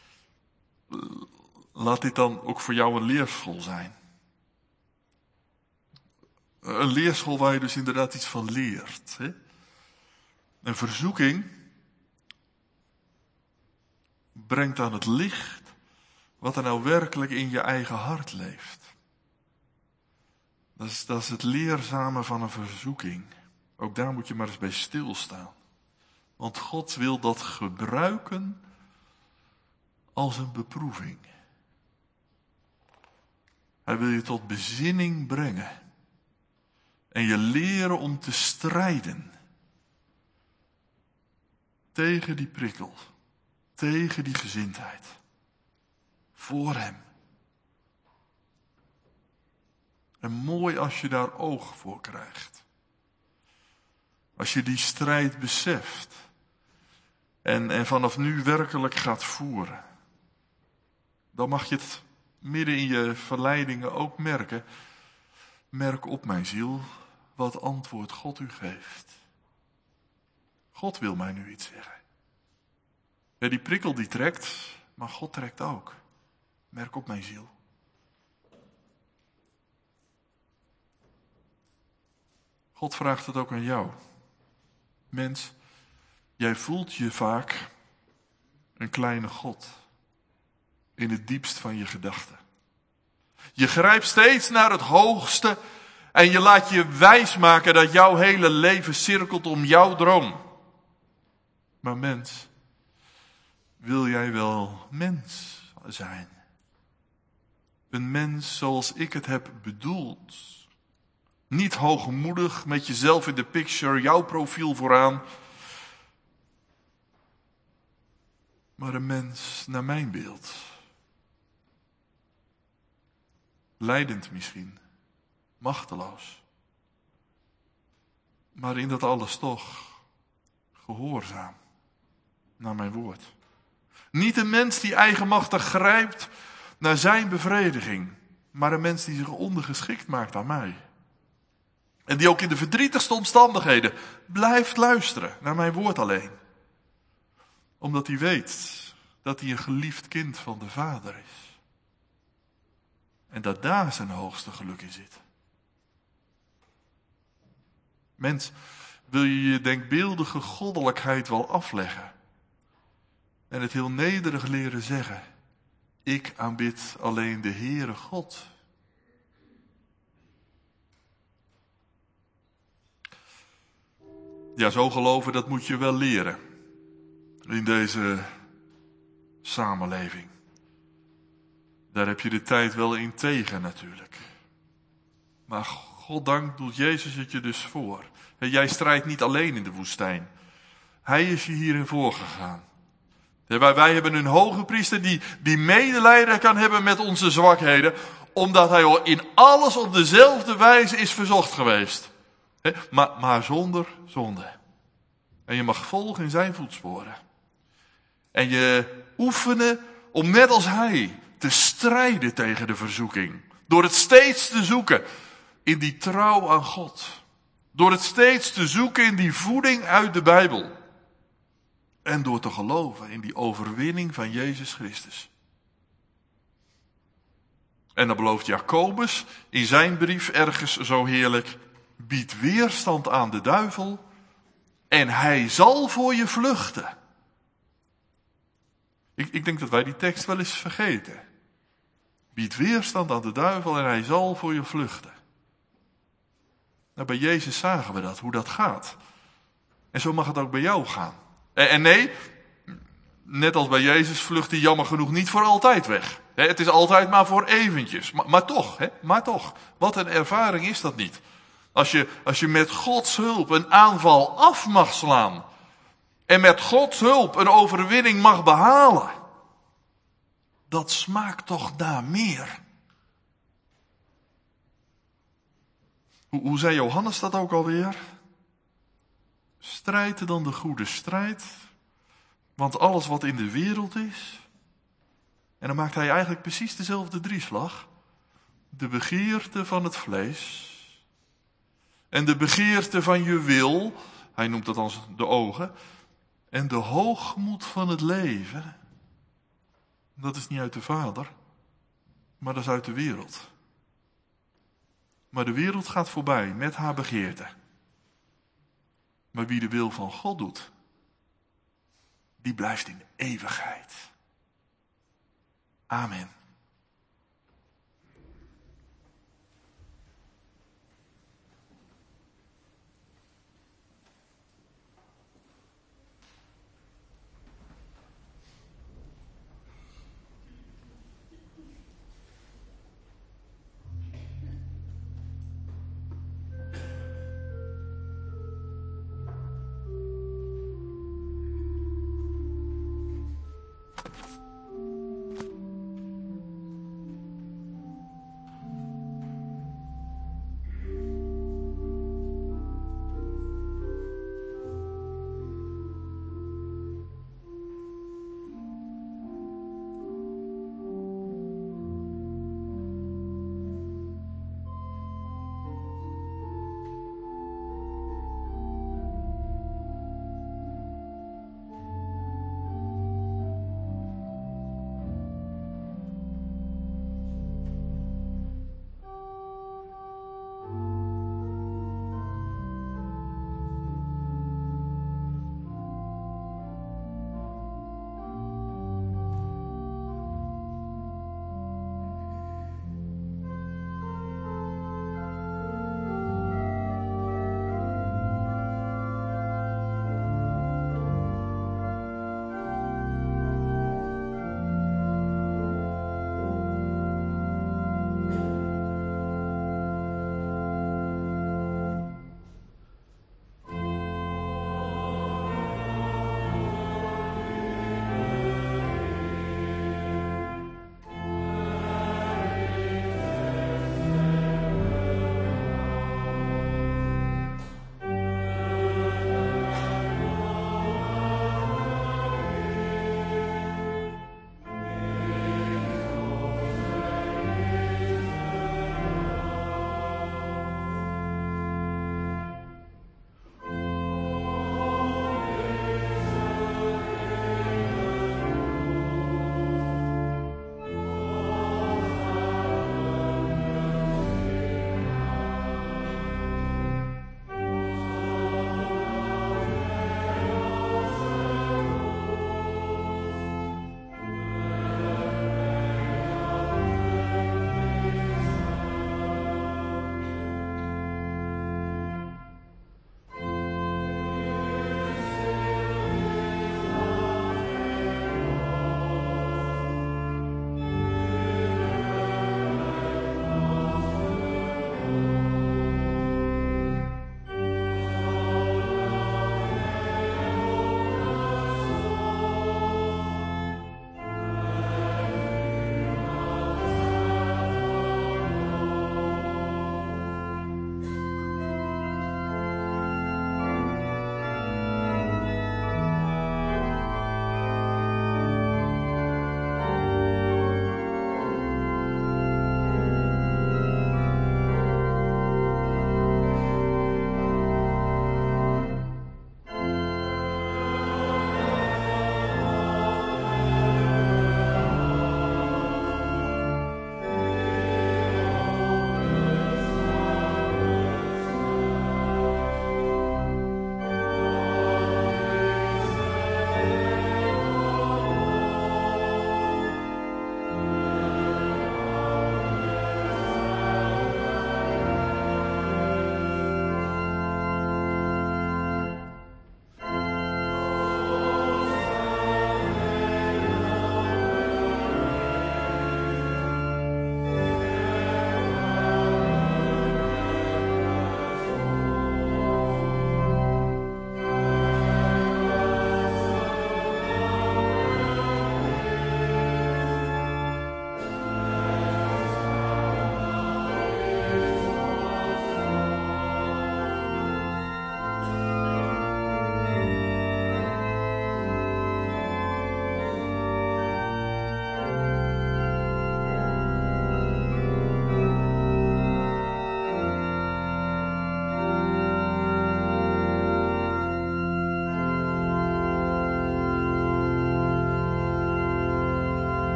Laat dit dan ook voor jou een leerschool zijn. Een leerschool waar je dus inderdaad iets van leert. Hè? Een verzoeking brengt aan het licht wat er nou werkelijk in je eigen hart leeft. Dat is het leerzame van een verzoeking. Ook daar moet je maar eens bij stilstaan. Want God wil dat gebruiken als een beproeving. Hij wil je tot bezinning brengen. En je leren om te strijden. Tegen die prikkel. Tegen die gezindheid. Voor hem. En mooi als je daar oog voor krijgt. Als je die strijd beseft. En vanaf nu werkelijk gaat voeren. Dan mag je het midden in je verleidingen ook merken. Merk op, mijn ziel, wat antwoord God u geeft. God wil mij nu iets zeggen. Ja, die prikkel die trekt, maar God trekt ook. Merk op, mijn ziel. God vraagt het ook aan jou. Mens, jij voelt je vaak een kleine God. In het diepst van je gedachten. Je grijpt steeds naar het hoogste en je laat je wijsmaken dat jouw hele leven cirkelt om jouw droom. Maar mens, wil jij wel mens zijn? Een mens zoals ik het heb bedoeld. Niet hoogmoedig met jezelf in de picture, jouw profiel vooraan. Maar een mens naar mijn beeld. Lijdend misschien, machteloos. Maar in dat alles toch gehoorzaam naar mijn woord. Niet een mens die eigenmachtig grijpt naar zijn bevrediging, maar een mens die zich ondergeschikt maakt aan mij. En die ook in de verdrietigste omstandigheden blijft luisteren naar mijn woord alleen. Omdat hij weet dat hij een geliefd kind van de Vader is. En dat daar zijn hoogste geluk in zit. Mens, wil je je denkbeeldige goddelijkheid wel afleggen? En het heel nederig leren zeggen. Ik aanbid alleen de Heere God. Ja, zo geloven, dat moet je wel leren. In deze samenleving. Daar heb je de tijd wel in tegen natuurlijk. Maar goddank doet Jezus het je dus voor. Jij strijdt niet alleen in de woestijn. Hij is je hierin voorgegaan. Wij hebben een hoge priester die medelijden kan hebben met onze zwakheden. Omdat hij in alles op dezelfde wijze is verzocht geweest. Maar zonder zonde. En je mag volgen in zijn voetsporen. En je oefenen om net als hij te strijden tegen de verzoeking. Door het steeds te zoeken in die trouw aan God. Door het steeds te zoeken in die voeding uit de Bijbel. En door te geloven in die overwinning van Jezus Christus. En dan belooft Jacobus in zijn brief ergens zo heerlijk. Bied weerstand aan de duivel en hij zal voor je vluchten. Ik denk dat wij die tekst wel eens vergeten. Bied weerstand aan de duivel en hij zal voor je vluchten. Nou, bij Jezus zagen we dat, hoe dat gaat. En zo mag het ook bij jou gaan. En nee, net als bij Jezus vlucht hij jammer genoeg niet voor altijd weg. Het is altijd maar voor eventjes. Maar toch. Wat een ervaring is dat niet. Als je met Gods hulp een aanval af mag slaan. En met Gods hulp een overwinning mag behalen. Dat smaakt toch naar meer. Hoe zei Johannes dat ook alweer? Strijd dan de goede strijd. Want alles wat in de wereld is. En dan maakt hij eigenlijk precies dezelfde drieslag. De begeerte van het vlees. En de begeerte van je wil. Hij noemt dat als de ogen. En de hoogmoed van het leven. Dat is niet uit de Vader. Maar dat is uit de wereld. Maar de wereld gaat voorbij met haar begeerte. Maar wie de wil van God doet, die blijft in de eeuwigheid. Amen.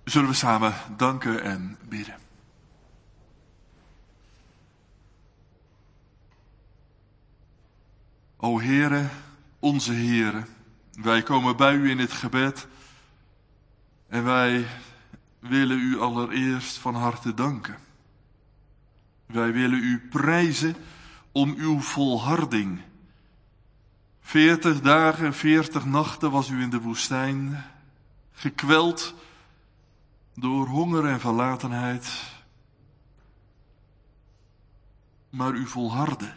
Zullen we samen danken en bidden. O Heere, onze Heere, wij komen bij u in het gebed en wij willen u allereerst van harte danken. Wij willen u prijzen om uw volharding. 40 dagen, 40 nachten was u in de woestijn, gekweld door honger en verlatenheid. Maar u volhardde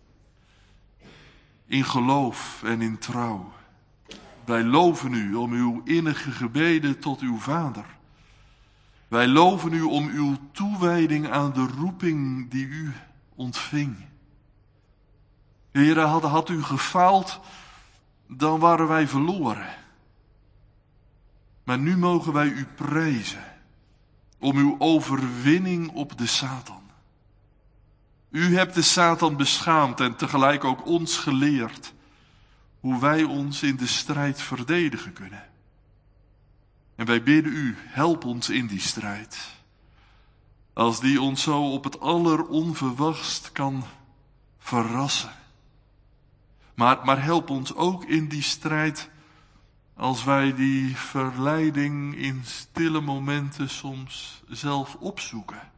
in geloof en in trouw. Wij loven u om uw innige gebeden tot uw Vader. Wij loven u om uw toewijding aan de roeping die u ontving. Heere, had u gefaald, dan waren wij verloren. Maar nu mogen wij u prijzen om uw overwinning op de Satan. U hebt de Satan beschaamd en tegelijk ook ons geleerd hoe wij ons in de strijd verdedigen kunnen. En wij bidden u, help ons in die strijd. Als die ons zo op het alleronverwachtst kan verrassen. Maar help ons ook in die strijd als wij die verleiding in stille momenten soms zelf opzoeken.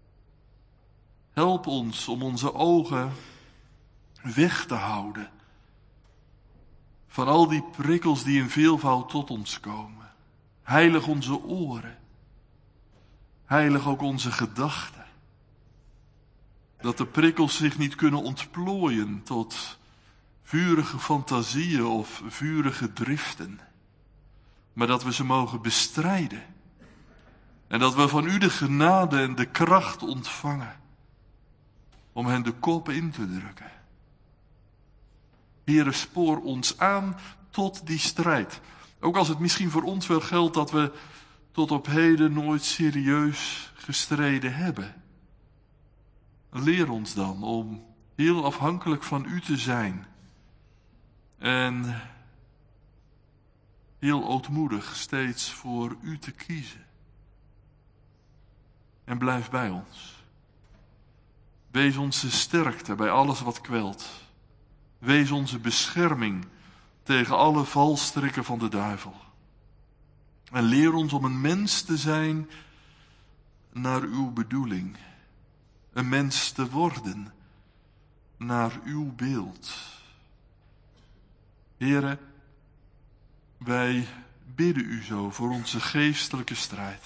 Help ons om onze ogen weg te houden van al die prikkels die in veelvoud tot ons komen. Heilig onze oren. Heilig ook onze gedachten. Dat de prikkels zich niet kunnen ontplooien tot vurige fantasieën of vurige driften. Maar dat we ze mogen bestrijden. En dat we van u de genade en de kracht ontvangen om hen de kop in te drukken. Heere, spoor ons aan tot die strijd. Ook als het misschien voor ons wel geldt dat we tot op heden nooit serieus gestreden hebben. Leer ons dan om heel afhankelijk van u te zijn. En heel ootmoedig steeds voor u te kiezen. En blijf bij ons. Wees onze sterkte bij alles wat kwelt. Wees onze bescherming tegen alle valstrikken van de duivel. En leer ons om een mens te zijn naar uw bedoeling. Een mens te worden naar uw beeld. Heere, wij bidden u zo voor onze geestelijke strijd.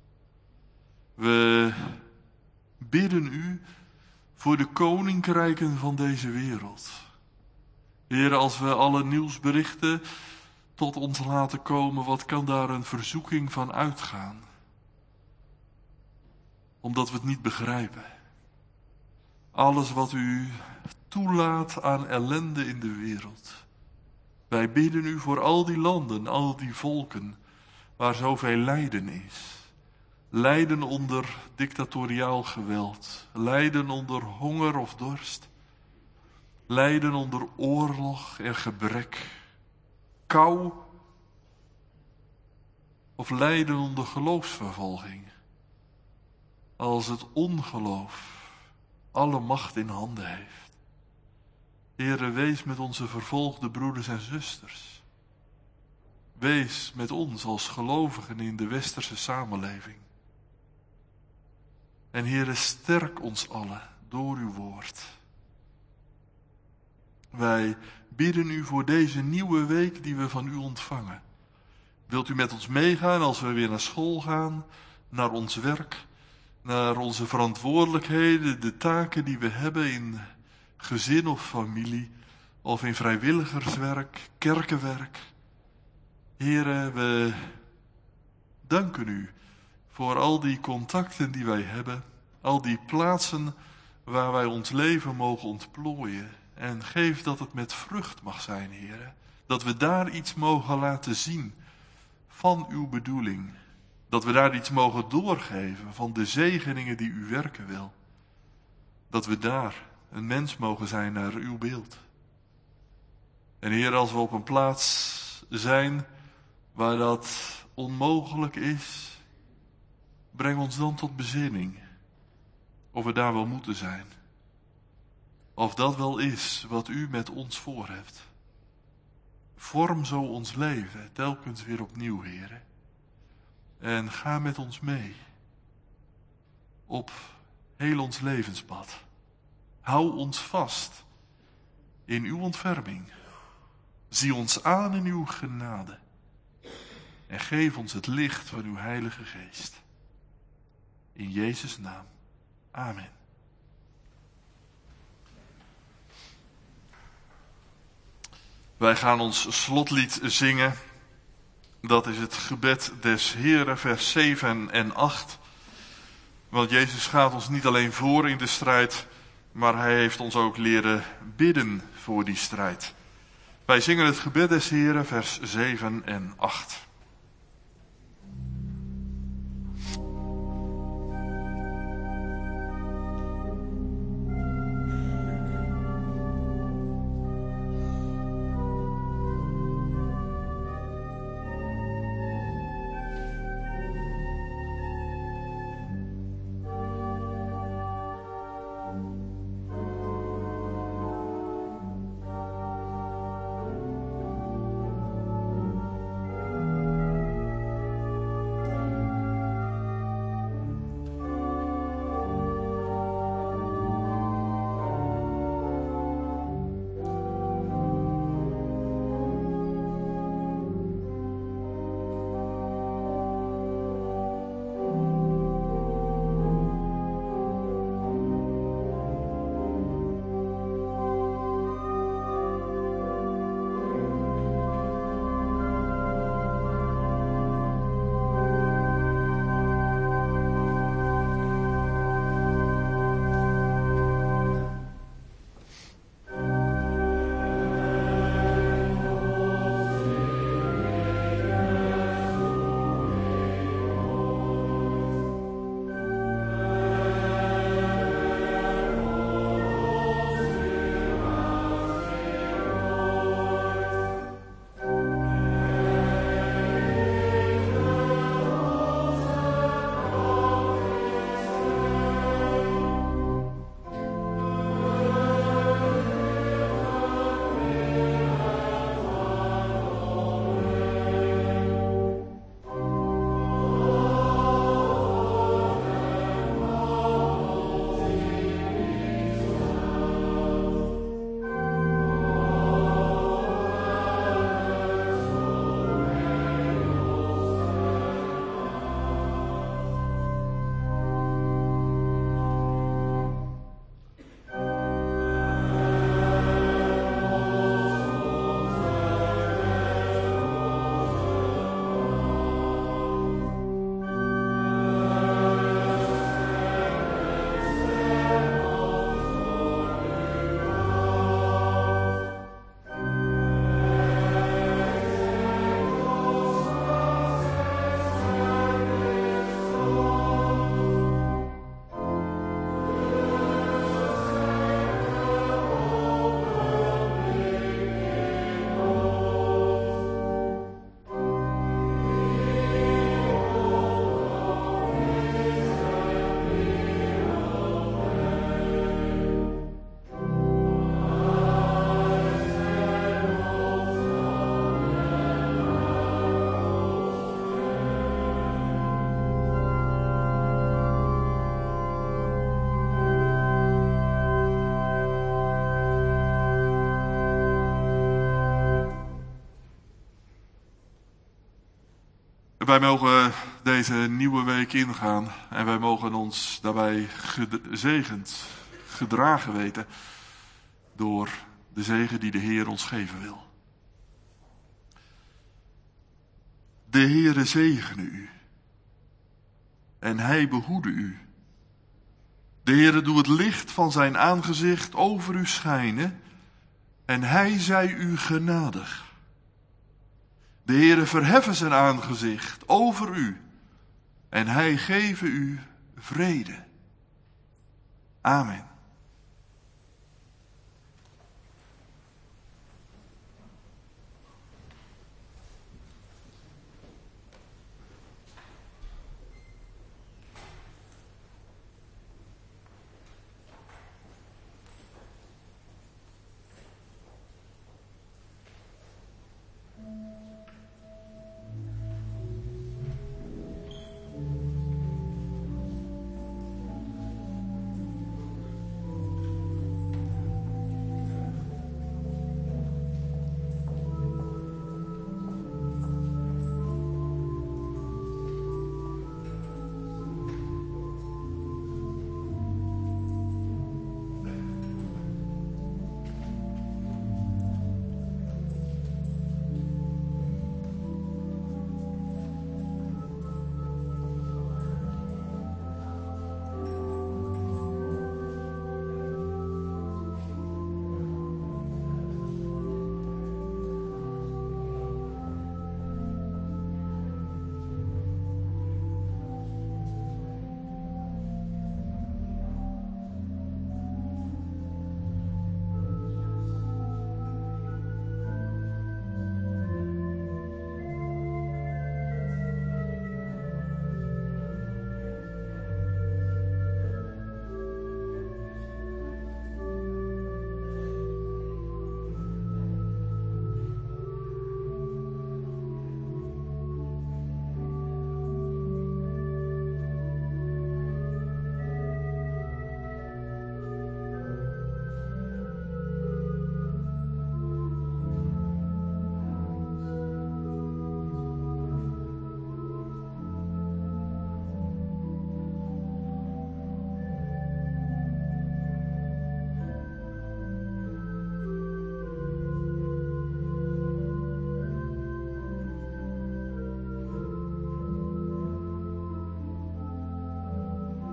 We bidden u voor de koninkrijken van deze wereld. Heere, als we alle nieuwsberichten tot ons laten komen, wat kan daar een verzoeking van uitgaan? Omdat we het niet begrijpen. Alles wat u toelaat aan ellende in de wereld. Wij bidden u voor al die landen, al die volken, waar zoveel lijden is. Lijden onder dictatoriaal geweld. Lijden onder honger of dorst. Lijden onder oorlog en gebrek. Kou. Of lijden onder geloofsvervolging. Als het ongeloof alle macht in handen heeft. Heere, wees met onze vervolgde broeders en zusters. Wees met ons als gelovigen in de westerse samenleving. En Heere, sterk ons allen door uw woord. Wij bidden u voor deze nieuwe week die we van u ontvangen. Wilt u met ons meegaan als we weer naar school gaan, naar ons werk, naar onze verantwoordelijkheden, de taken die we hebben in gezin of familie, of in vrijwilligerswerk, kerkenwerk. Heere, we danken u voor al die contacten die wij hebben, al die plaatsen waar wij ons leven mogen ontplooien. En geef dat het met vrucht mag zijn, Heere. Dat we daar iets mogen laten zien van uw bedoeling. Dat we daar iets mogen doorgeven van de zegeningen die u werken wil. Dat we daar een mens mogen zijn naar uw beeld. En Heer, als we op een plaats zijn waar dat onmogelijk is, breng ons dan tot bezinning. Of we daar wel moeten zijn. Of dat wel is wat u met ons voor hebt. Vorm zo ons leven, telkens weer opnieuw, Heere. En ga met ons mee. Op heel ons levenspad. Hou ons vast in uw ontferming. Zie ons aan in uw genade. En geef ons het licht van uw Heilige Geest. In Jezus' naam. Amen. Wij gaan ons slotlied zingen. Dat is het gebed des Heren, vers 7 en 8. Want Jezus gaat ons niet alleen voor in de strijd, maar hij heeft ons ook leren bidden voor die strijd. Wij zingen het gebed des Heren, vers 7 en 8. Wij mogen deze nieuwe week ingaan en wij mogen ons daarbij gezegend, gedragen weten door de zegen die de Heer ons geven wil. De Heere zegene u en hij behoede u. De Heere doe het licht van zijn aangezicht over u schijnen en hij zij u genadig. De Heere verheffen zijn aangezicht over u en hij geven u vrede. Amen.